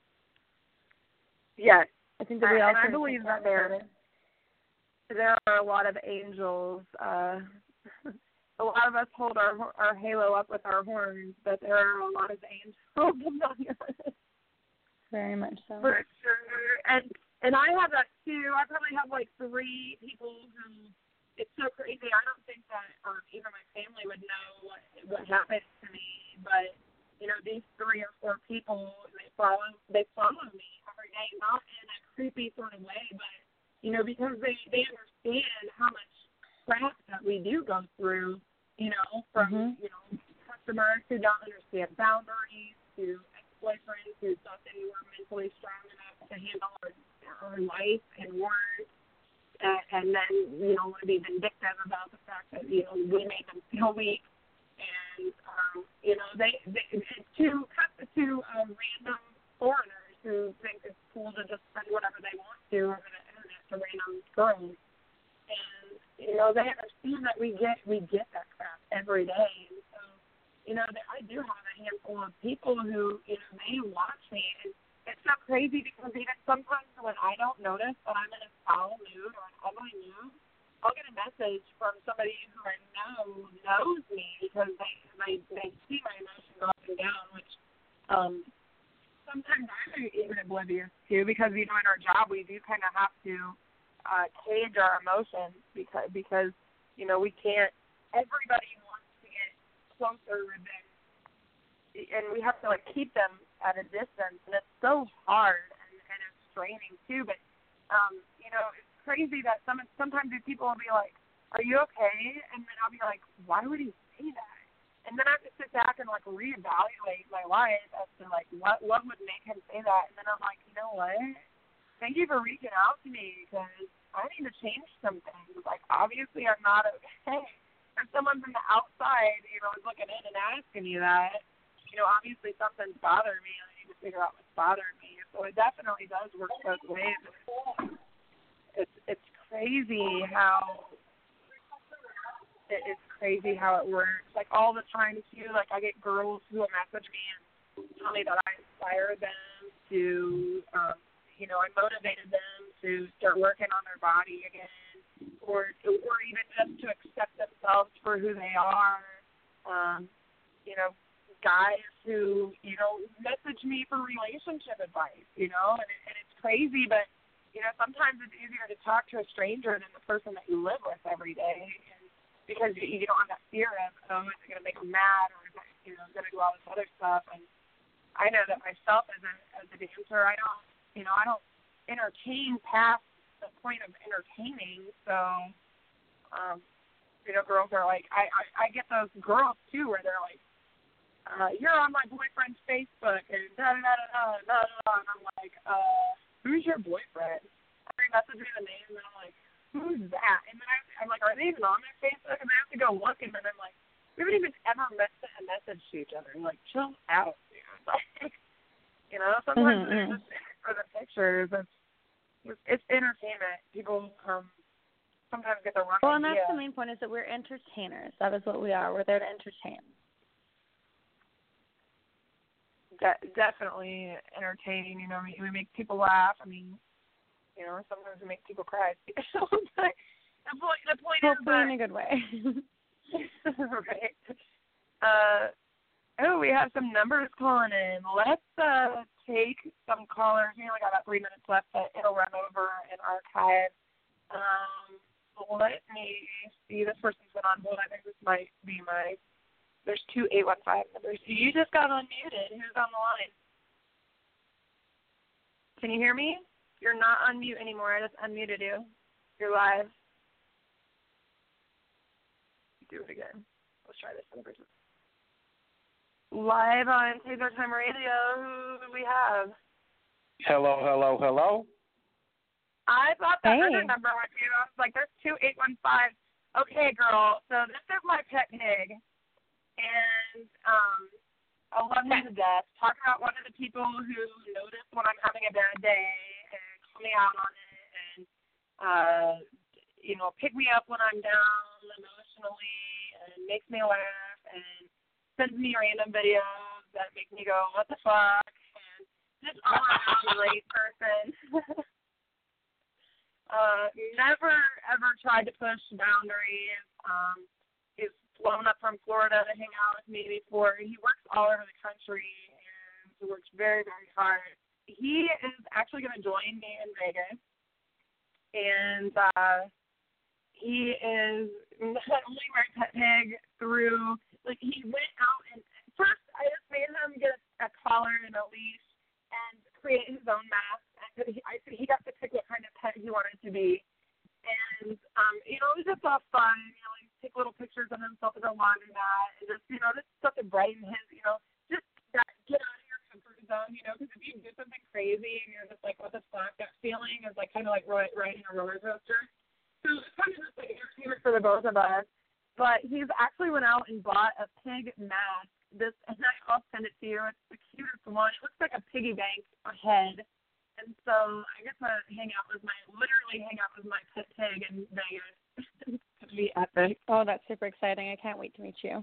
Yes. I think that we uh, all and I believe that there, there are a lot of angels. Uh, a lot of us hold our our halo up with our horns, but there are a lot of angels among us. Very much so. For sure. And And I have that, too. I probably have, like, three people who, it's so crazy. I don't think that um, even my family would know what what happened to me. But, you know, these three or four people, they follow they follow me every day, not in a creepy sort of way, but, you know, because they, they understand how much crap that we do go through, you know, from, mm-hmm. you know, customers who don't understand boundaries to ex-boyfriends who thought they were mentally strong enough to handle our our life and work, uh, and then, you know, want to be vindictive about the fact that, you know, we made them feel weak. And, um, you know, they, they to cut the two um, random foreigners who think it's cool to just send whatever they want to over the internet to random girls. And, you know, they understand that we get we get that crap every day. And so, you know, I do have a handful of people who, you know, they watch me, and it's so crazy because even sometimes when I don't notice that I'm in a foul mood or an ugly mood, I'll get a message from somebody who I know knows me because they they, they see my emotions go up and down, which um, sometimes I'm even oblivious to because, you know, in our job we do kind of have to uh, cage our emotions because, because, you know, we can't, everybody wants to get closer than, and we have to, like, keep them at a distance, and it's so hard and, and it's straining too. But um, you know, it's crazy that some sometimes these people will be like, "Are you okay?" And then I'll be like, "Why would he say that?" And then I have to sit back and, like, reevaluate my life as to, like, what what would make him say that. And then I'm like, you know what? Thank you for reaching out to me because I need to change some things. Like, obviously I'm not okay. If someone from the outside, you know, is looking in and asking you that, you know, obviously something's bothering me, and I need to figure out what's bothering me. So it definitely does work both ways. It's it's crazy how it, it's crazy how it works. Like, all the time too. Like, I get girls who will message me and tell me that I inspired them to, um, you know, I motivated them to start working on their body again, or or even just to accept themselves for who they are. Um, you know. Guys who, you know, message me for relationship advice, you know, and, and it's crazy, but, you know, sometimes it's easier to talk to a stranger than the person that you live with every day, and because you, you don't have that fear of, oh, is it going to make them mad, or is it, you know, going to do all this other stuff. And I know that myself as a as a dancer, I don't, you know, I don't entertain past the point of entertaining. So, um, you know, girls are like, I, I, I get those girls, too, where they're like, uh, you're on my boyfriend's Facebook, and da-da-da-da-da, da-da-da, and I'm like, uh, who's your boyfriend? They message me the name, and I'm like, who's that? And then I, I'm like, are they even on my Facebook? And I have to go look, and then I'm like, we haven't even ever met a message to each other. I'm like, chill out, dude. Like, you know, sometimes mm-hmm. it's just for the pictures. It's, it's entertainment. People um, sometimes get the wrong well, idea. Well, and that's the main point, is that we're entertainers. That is what we are. We're there to entertain. De- definitely entertaining. You know, we, we make people laugh. I mean, you know, sometimes we make people cry. the point, the point Hopefully is in a good way. right. Uh, oh, we have some numbers calling in. Let's uh, take some callers. We only got about three minutes left, but it'll run over in archive. Um, let me see. This person's been on hold. I think this might be my. There's two eight one five numbers. You just got unmuted. Who's on the line? Can you hear me? You're not on mute anymore. I just unmuted you. You're live. Do it again. Let's try this other person. Live on Taser Time Radio. Who do we have? Hello, hello, hello. I thought that hey. other number was you. I was like, there's two eight one five. Okay, girl. So this is my pet pig, and um, I love him to death. Talk about one of the people who notice when I'm having a bad day and call me out on it, and uh, you know, pick me up when I'm down emotionally, and makes me laugh, and sends me random videos that make me go, what the fuck, and just all around a great person. uh, never ever tried to push boundaries. Um, he's flown up from Florida to hang out with me before. He works all over the country, and he works very, very hard. He is actually going to join me in Vegas, and uh, he is not only my pet pig through, like, he went out and first I just made him get a, a collar and a leash and create his own mask. And he, I, he got to pick what kind of pet he wanted to be. And, um, you know, it was just all fun. You know, he take little pictures of himself with a laundromat and just, you know, just stuff to brighten his, you know, just that, get out of your comfort zone, you know, because if you do something crazy and you're just like, what the fuck, that feeling is like kind of like riding a roller coaster. So it's kind of just like entertainment for the both of us. But he's actually went out and bought a pig mask. This, and I'll send it to you. It's the cutest one. It looks like a piggy bank head. And so I get to hang out with my, literally hang out with my pet pig in Vegas. It's going to be epic. Oh, that's super exciting. I can't wait to meet you.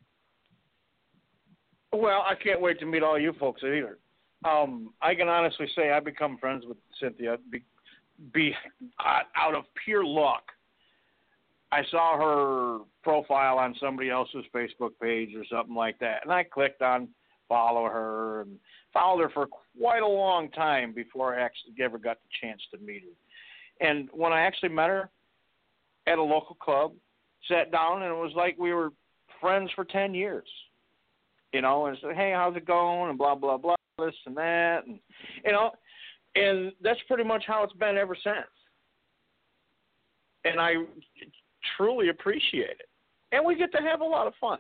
Well, I can't wait to meet all you folks either. Um, I can honestly say I've become friends with Cynthia be, be uh, out of pure luck. I saw her profile on somebody else's Facebook page or something like that, and I clicked on follow her and followed her for quite a long time before I actually ever got the chance to meet her. And when I actually met her at a local club, sat down, and it was like we were friends for ten years, you know, and said, hey, how's it going, and blah, blah, blah, this and that, and, you know, and that's pretty much how it's been ever since. And I truly appreciate it. And we get to have a lot of fun.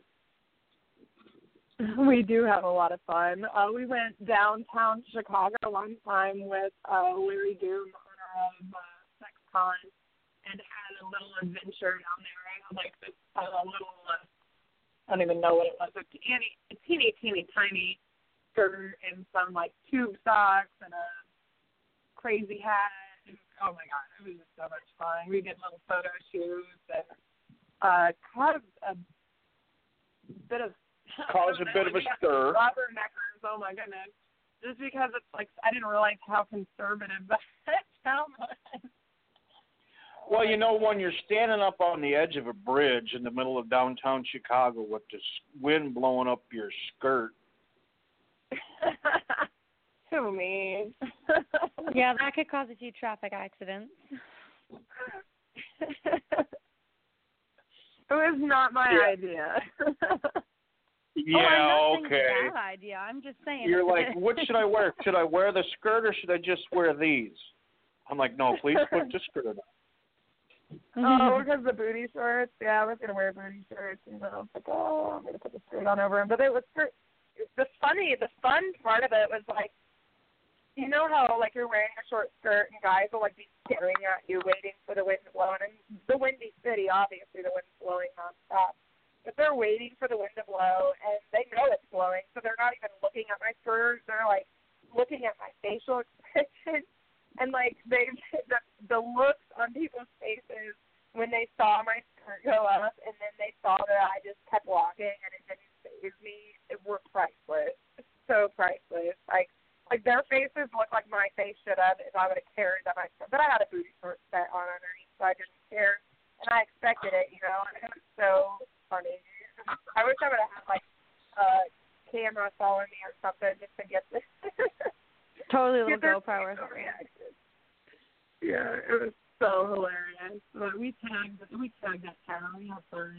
We do have a lot of fun. Uh, we went downtown Chicago one time with uh, Larry Doom, owner of uh, SexCon, and had a little adventure down there. I had like this uh, little, uh, I don't even know what it was, a teeny, a teeny, teeny, tiny skirt and some like tube socks and a crazy hat. Oh my God, it was just so much fun. We did little photo shoots and uh, caused a bit of caused a bit of a stir. Robert Neckers, oh my goodness. Just because it's like, I didn't realize how conservative that town was. Well, you know, when you're standing up on the edge of a bridge in the middle of downtown Chicago with the wind blowing up your skirt. Too mean. Yeah, that could cause a few traffic accidents. It was not my yeah. idea. Yeah, oh, I'm not okay. saying it's a bad idea. I'm just saying. You're it's like, what should I wear? Should I wear the skirt or should I just wear these? I'm like, no, please put the skirt on. Oh, because the booty shorts. Yeah, I was gonna wear booty shorts, and then I was like, oh, I'm gonna put the skirt on over him. But it was the funny, the fun part of it was like, you know how like you're wearing a short skirt and guys will like be staring at you, waiting for the wind to blow. And in the windy city, obviously the wind's blowing nonstop, but they're waiting for the wind to blow, and they know it's blowing, so they're not even looking at my skirt. They're like looking at my facial expression. And, like, they the, the looks on people's faces when they saw my skirt go up and then they saw that I just kept walking and it didn't faze me, it were priceless. So priceless. Like, like their faces looked like my face should have if I would have carried that my skirt. But I had a booty short set on underneath, so I didn't care. And I expected it, you know, and it was so funny. I wish I would have had, like, a camera following me or something just to get this. Totally a little GoPro or something. Yeah, it was so hilarious. But we tagged, we tagged that town. We had fun,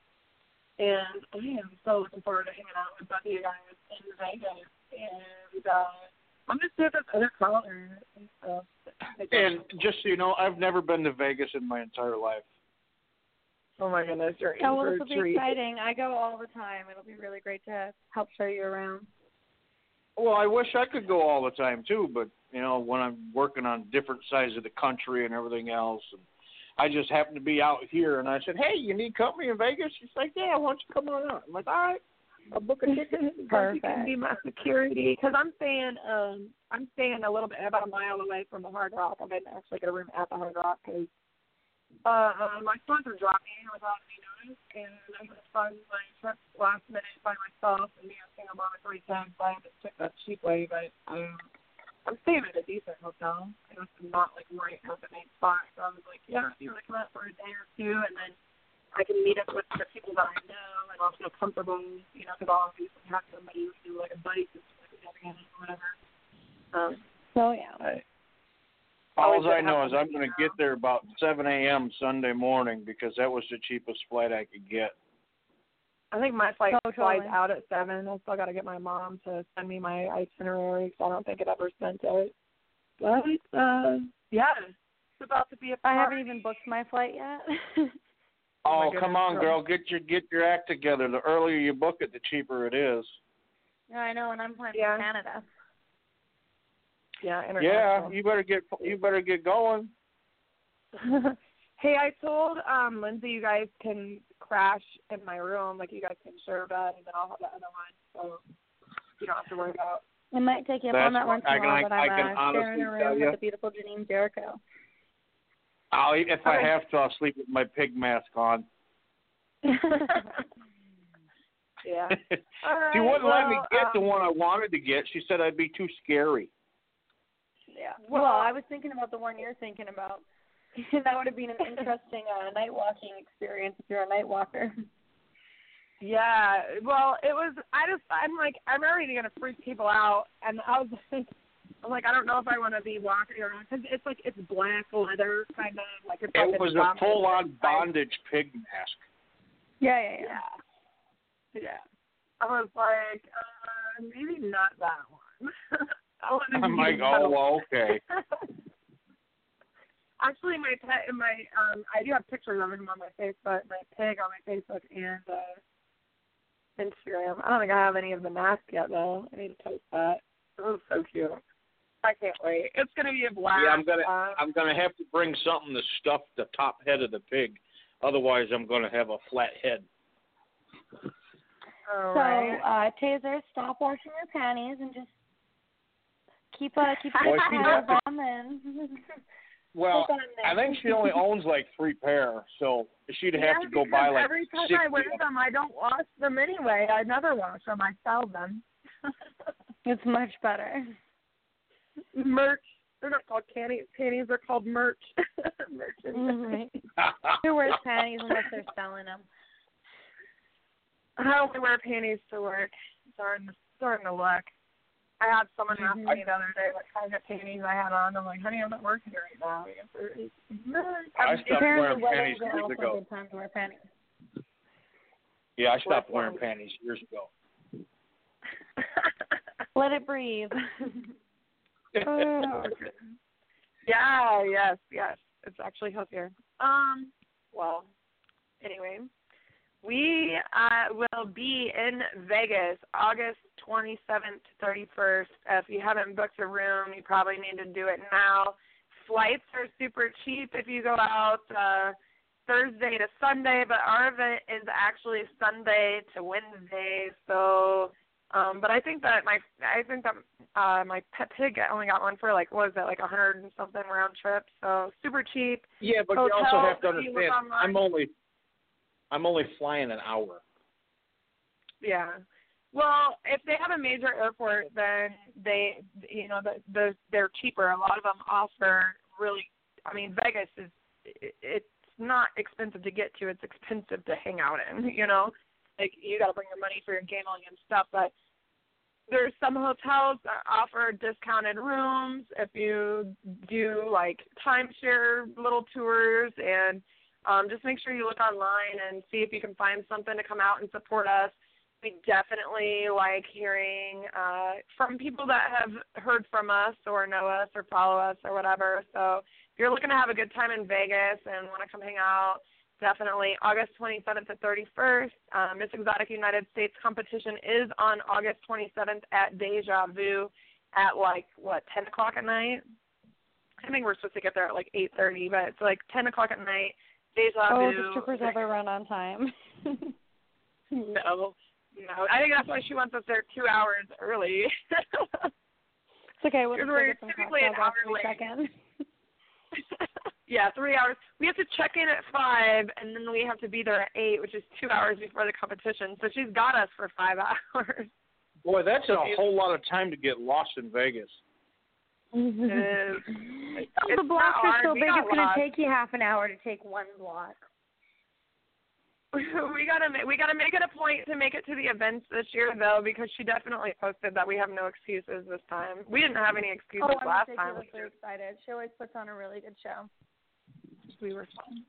and I am so looking forward to hanging out with both of you guys in Vegas. And uh, I'm just doing this other callers and stuff. And just so you know, I've never been to Vegas in my entire life. Oh my goodness, you're in Oh, well, for this a will be treat. exciting. I go all the time. It'll be really great to help show you around. Well, I wish I could go all the time too, but you know, when I'm working on different sides of the country and everything else, and I just happen to be out here, and I said, "Hey, you need company in Vegas?" She's like, "Yeah, why don't you come on out?" I'm like, "All right, I'll book a ticket." You can be my security because I'm staying, um, I'm staying a little bit about a mile away from the Hard Rock. I'm going to actually get a room at the Hard Rock because uh, uh, my sponsor dropped me without any notice, and I had to fund my trip last minute by myself, and me and single mom with three times, so I had to took that cheap way, but um, I'm staying at a decent hotel. I was not, like, right at the main spot, so I was like, yeah, if you want to come out for a day or two, and then I can meet up with the people that I know, and I'll feel comfortable, you know, because I'll obviously have somebody who do, like, a buddy system or whatever. Um, so, yeah. But all I know is I'm going to get there about seven a.m. Sunday morning because that was the cheapest flight I could get. I think my flight oh, flies totally. out at seven. I still got to get my mom to send me my itinerary because I don't think it ever sent it. But, uh, yeah, it's about to be a party. I haven't even booked my flight yet. Oh, oh come on, girl. Get your get your act together. The earlier you book it, the cheaper it is. Yeah, I know, and I'm planning yeah. for Canada. Yeah, yeah, you better get you better get going. Hey, I told um, Lindsay you guys can crash in my room, like you guys can share a bed, and then I'll have the other one, so you don't have to worry about. I might take you up That's on that one I tomorrow, can, but I I'm can uh, sharing a room you. with the beautiful Janine Jericho. I'll if okay. I have to, I'll sleep with my pig mask on. Yeah. Right, she wouldn't well, let me get um, the one I wanted to get. She said I'd be too scary. Yeah. Well, well, I was thinking about the one you're thinking about. That would have been an interesting uh, night walking experience if you're a night walker. Yeah. Well, it was. I just. I'm like. I'm already gonna freak people out, and I was like, I'm like, I don't know if I want to be walking around because it's like it's black leather kind of like it's. It like was a full-on bondage pig mask. Yeah, yeah, yeah. Yeah. yeah. I was like, uh, maybe not that one. I I'm like, oh, well, okay. Actually, my pet, my um, I do have pictures of him on my Facebook, my pig on my Facebook and uh, Instagram. I don't think I have any of the mask yet, though. I need to post that. It was so cute. I can't wait. It's gonna be a blast. Yeah, I'm gonna uh, I'm gonna have to bring something to stuff the top head of the pig. Otherwise, I'm gonna have a flat head. All so, right. uh, Taser, stop washing your panties and just keep uh, keep your well, panties on then. Well, I think she only owns like three pair, so she'd have yeah, to go buy like every time sixty I wear them, I don't wash them anyway. I never wash them. I sell them. It's much better. Merch. They're not called panties. Panties are called merch. Merchandise. Who wears panties unless they're selling them? I only wear panties to work. Starting to, starting to look. I had someone ask mm-hmm. me the other day what kind of panties I had on. I'm like, honey, I'm not working right now. I stopped wearing panties years ago. Good time to wear panties. Yeah, I stopped wearing panties years ago. Let it breathe. Oh, Yeah, yes, yes. It's actually healthier. Um, well, anyway, we uh, will be in Vegas August twenty-seventh to thirty-first. If you haven't booked a room, you probably need to do it now. Flights are super cheap if you go out uh, Thursday to Sunday, but our event is actually Sunday to Wednesday. So, um, but I think that my I think that uh, my pet pig only got one for like what was that like a hundred and something round trip. So super cheap. Yeah, but Hotel, you also have to if you understand, look online- I'm only I'm only flying an hour. Yeah. Well, if they have a major airport, then they, you know, the, the they're cheaper. A lot of them offer really. I mean, Vegas is it, it's not expensive to get to. It's expensive to hang out in. You know, like you got to bring your money for your gambling and stuff. But there's some hotels that offer discounted rooms if you do like timeshare little tours and. Um, just make sure you look online and see if you can find something to come out and support us. We definitely like hearing uh, from people that have heard from us or know us or follow us or whatever. So if you're looking to have a good time in Vegas and want to come hang out, definitely August twenty-seventh to thirty-first. Um, Miss Exotic United States competition is on August twenty-seventh at Deja Vu at like, what, ten o'clock at night? I think we're supposed to get there at like eight thirty, but it's like ten o'clock at night. Deja oh, Vu. do strippers ever run on time? No. No, I think that's why she wants us there two hours early. It's okay. We'll just we're get some typically cocktails an hour after we late. check in. Yeah, three hours. We have to check in at five, and then we have to be there at eight, which is two hours before the competition. So she's got us for five hours. Boy, that's a whole lot of time to get lost in Vegas. It is. It's, Oh, it's the blocks not are hard. so We big, got it's going lost. to take you half an hour to take one block. we gotta ma- we gotta make it a point to make it to the events this year though, because she definitely posted that we have no excuses this time. We didn't have any excuses Oh, I'm last time. ridiculously excited. She always puts on a really good show. We were fun.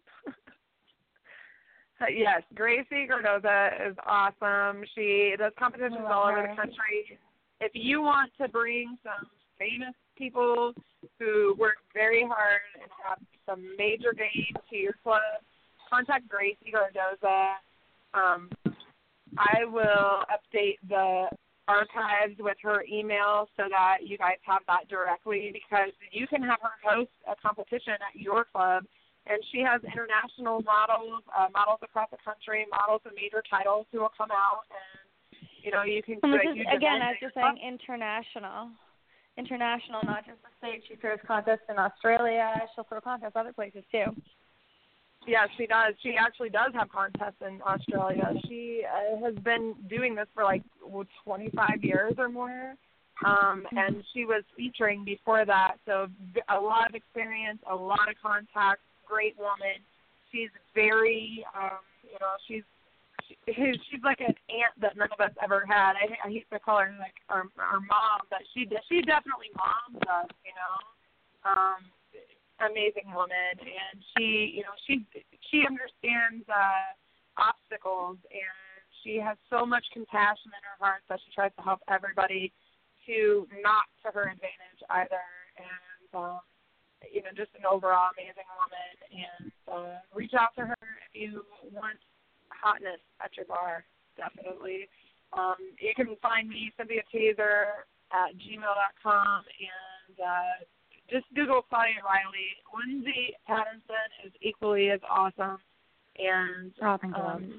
Uh, yes, Gracie Gordoza is awesome. She does competitions I love all over her. the country. If you want to bring some famous people who work very hard and have some major games to your club, contact Gracie Gordoza. Um, I will update the archives with her email so that you guys have that directly, because you can have her host a competition at your club. And she has international models, uh, models across the country, models of major titles who will come out, and you know you can. And do this a is, huge again, event. as you're saying, international. International, not just the States. She throws contests in Australia. She'll throw contests other places, too. Yeah, she does. She actually does have contests in Australia. She uh, has been doing this for like twenty-five years or more, um, and she was featuring before that. So a lot of experience, a lot of contacts. Great woman. She's very, um, you know, she's she, she's like an aunt that none of us ever had. I, I used to call her like our our mom, but she she definitely moms us, you know. Um, amazing woman, and she, you know, she she understands uh, obstacles, and she has so much compassion in her heart that she tries to help everybody to not to her advantage either, and um, you know, just an overall amazing woman. And uh, reach out to her if you want hotness at your bar, definitely. Um, you can find me, Cynthia Taser, at gmail dot com, and uh, just Google Claudia Riley. Lindsay Patterson is equally as awesome. And Oh, thank um,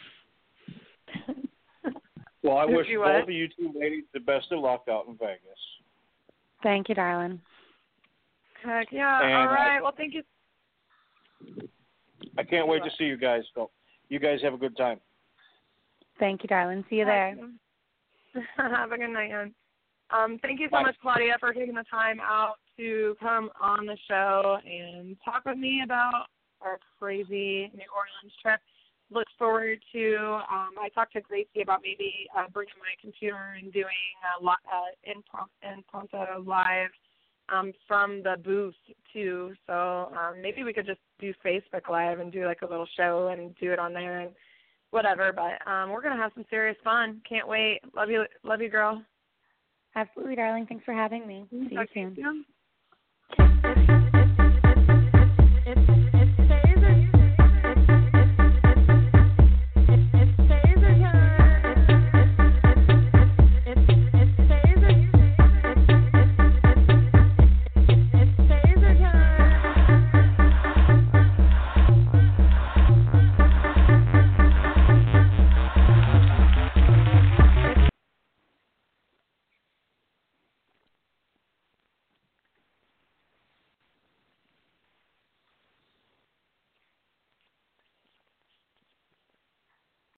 Well, I wish You both what? of you two ladies the best of luck out in Vegas. Thank you, darling. heck yeah. And All I- right. Well, thank you. I can't wait to see you guys. So, you guys have a good time. Thank you, darling. See you there. Have a good night, Ann. Um, thank you so Bye. much, Claudia, for taking the time out to come on the show and talk with me about our crazy New Orleans trip. Look forward to, um, I talked to Gracie about maybe uh, bringing my computer and doing a li- uh, in, in Pronto live um, from the booth, too. So um, maybe we could just do Facebook Live and do like a little show and do it on there and whatever. But um, we're going to have some serious fun. Can't wait. Love you, love you, girl. Absolutely, darling. Thanks for having me. See you Talk to soon. soon. It's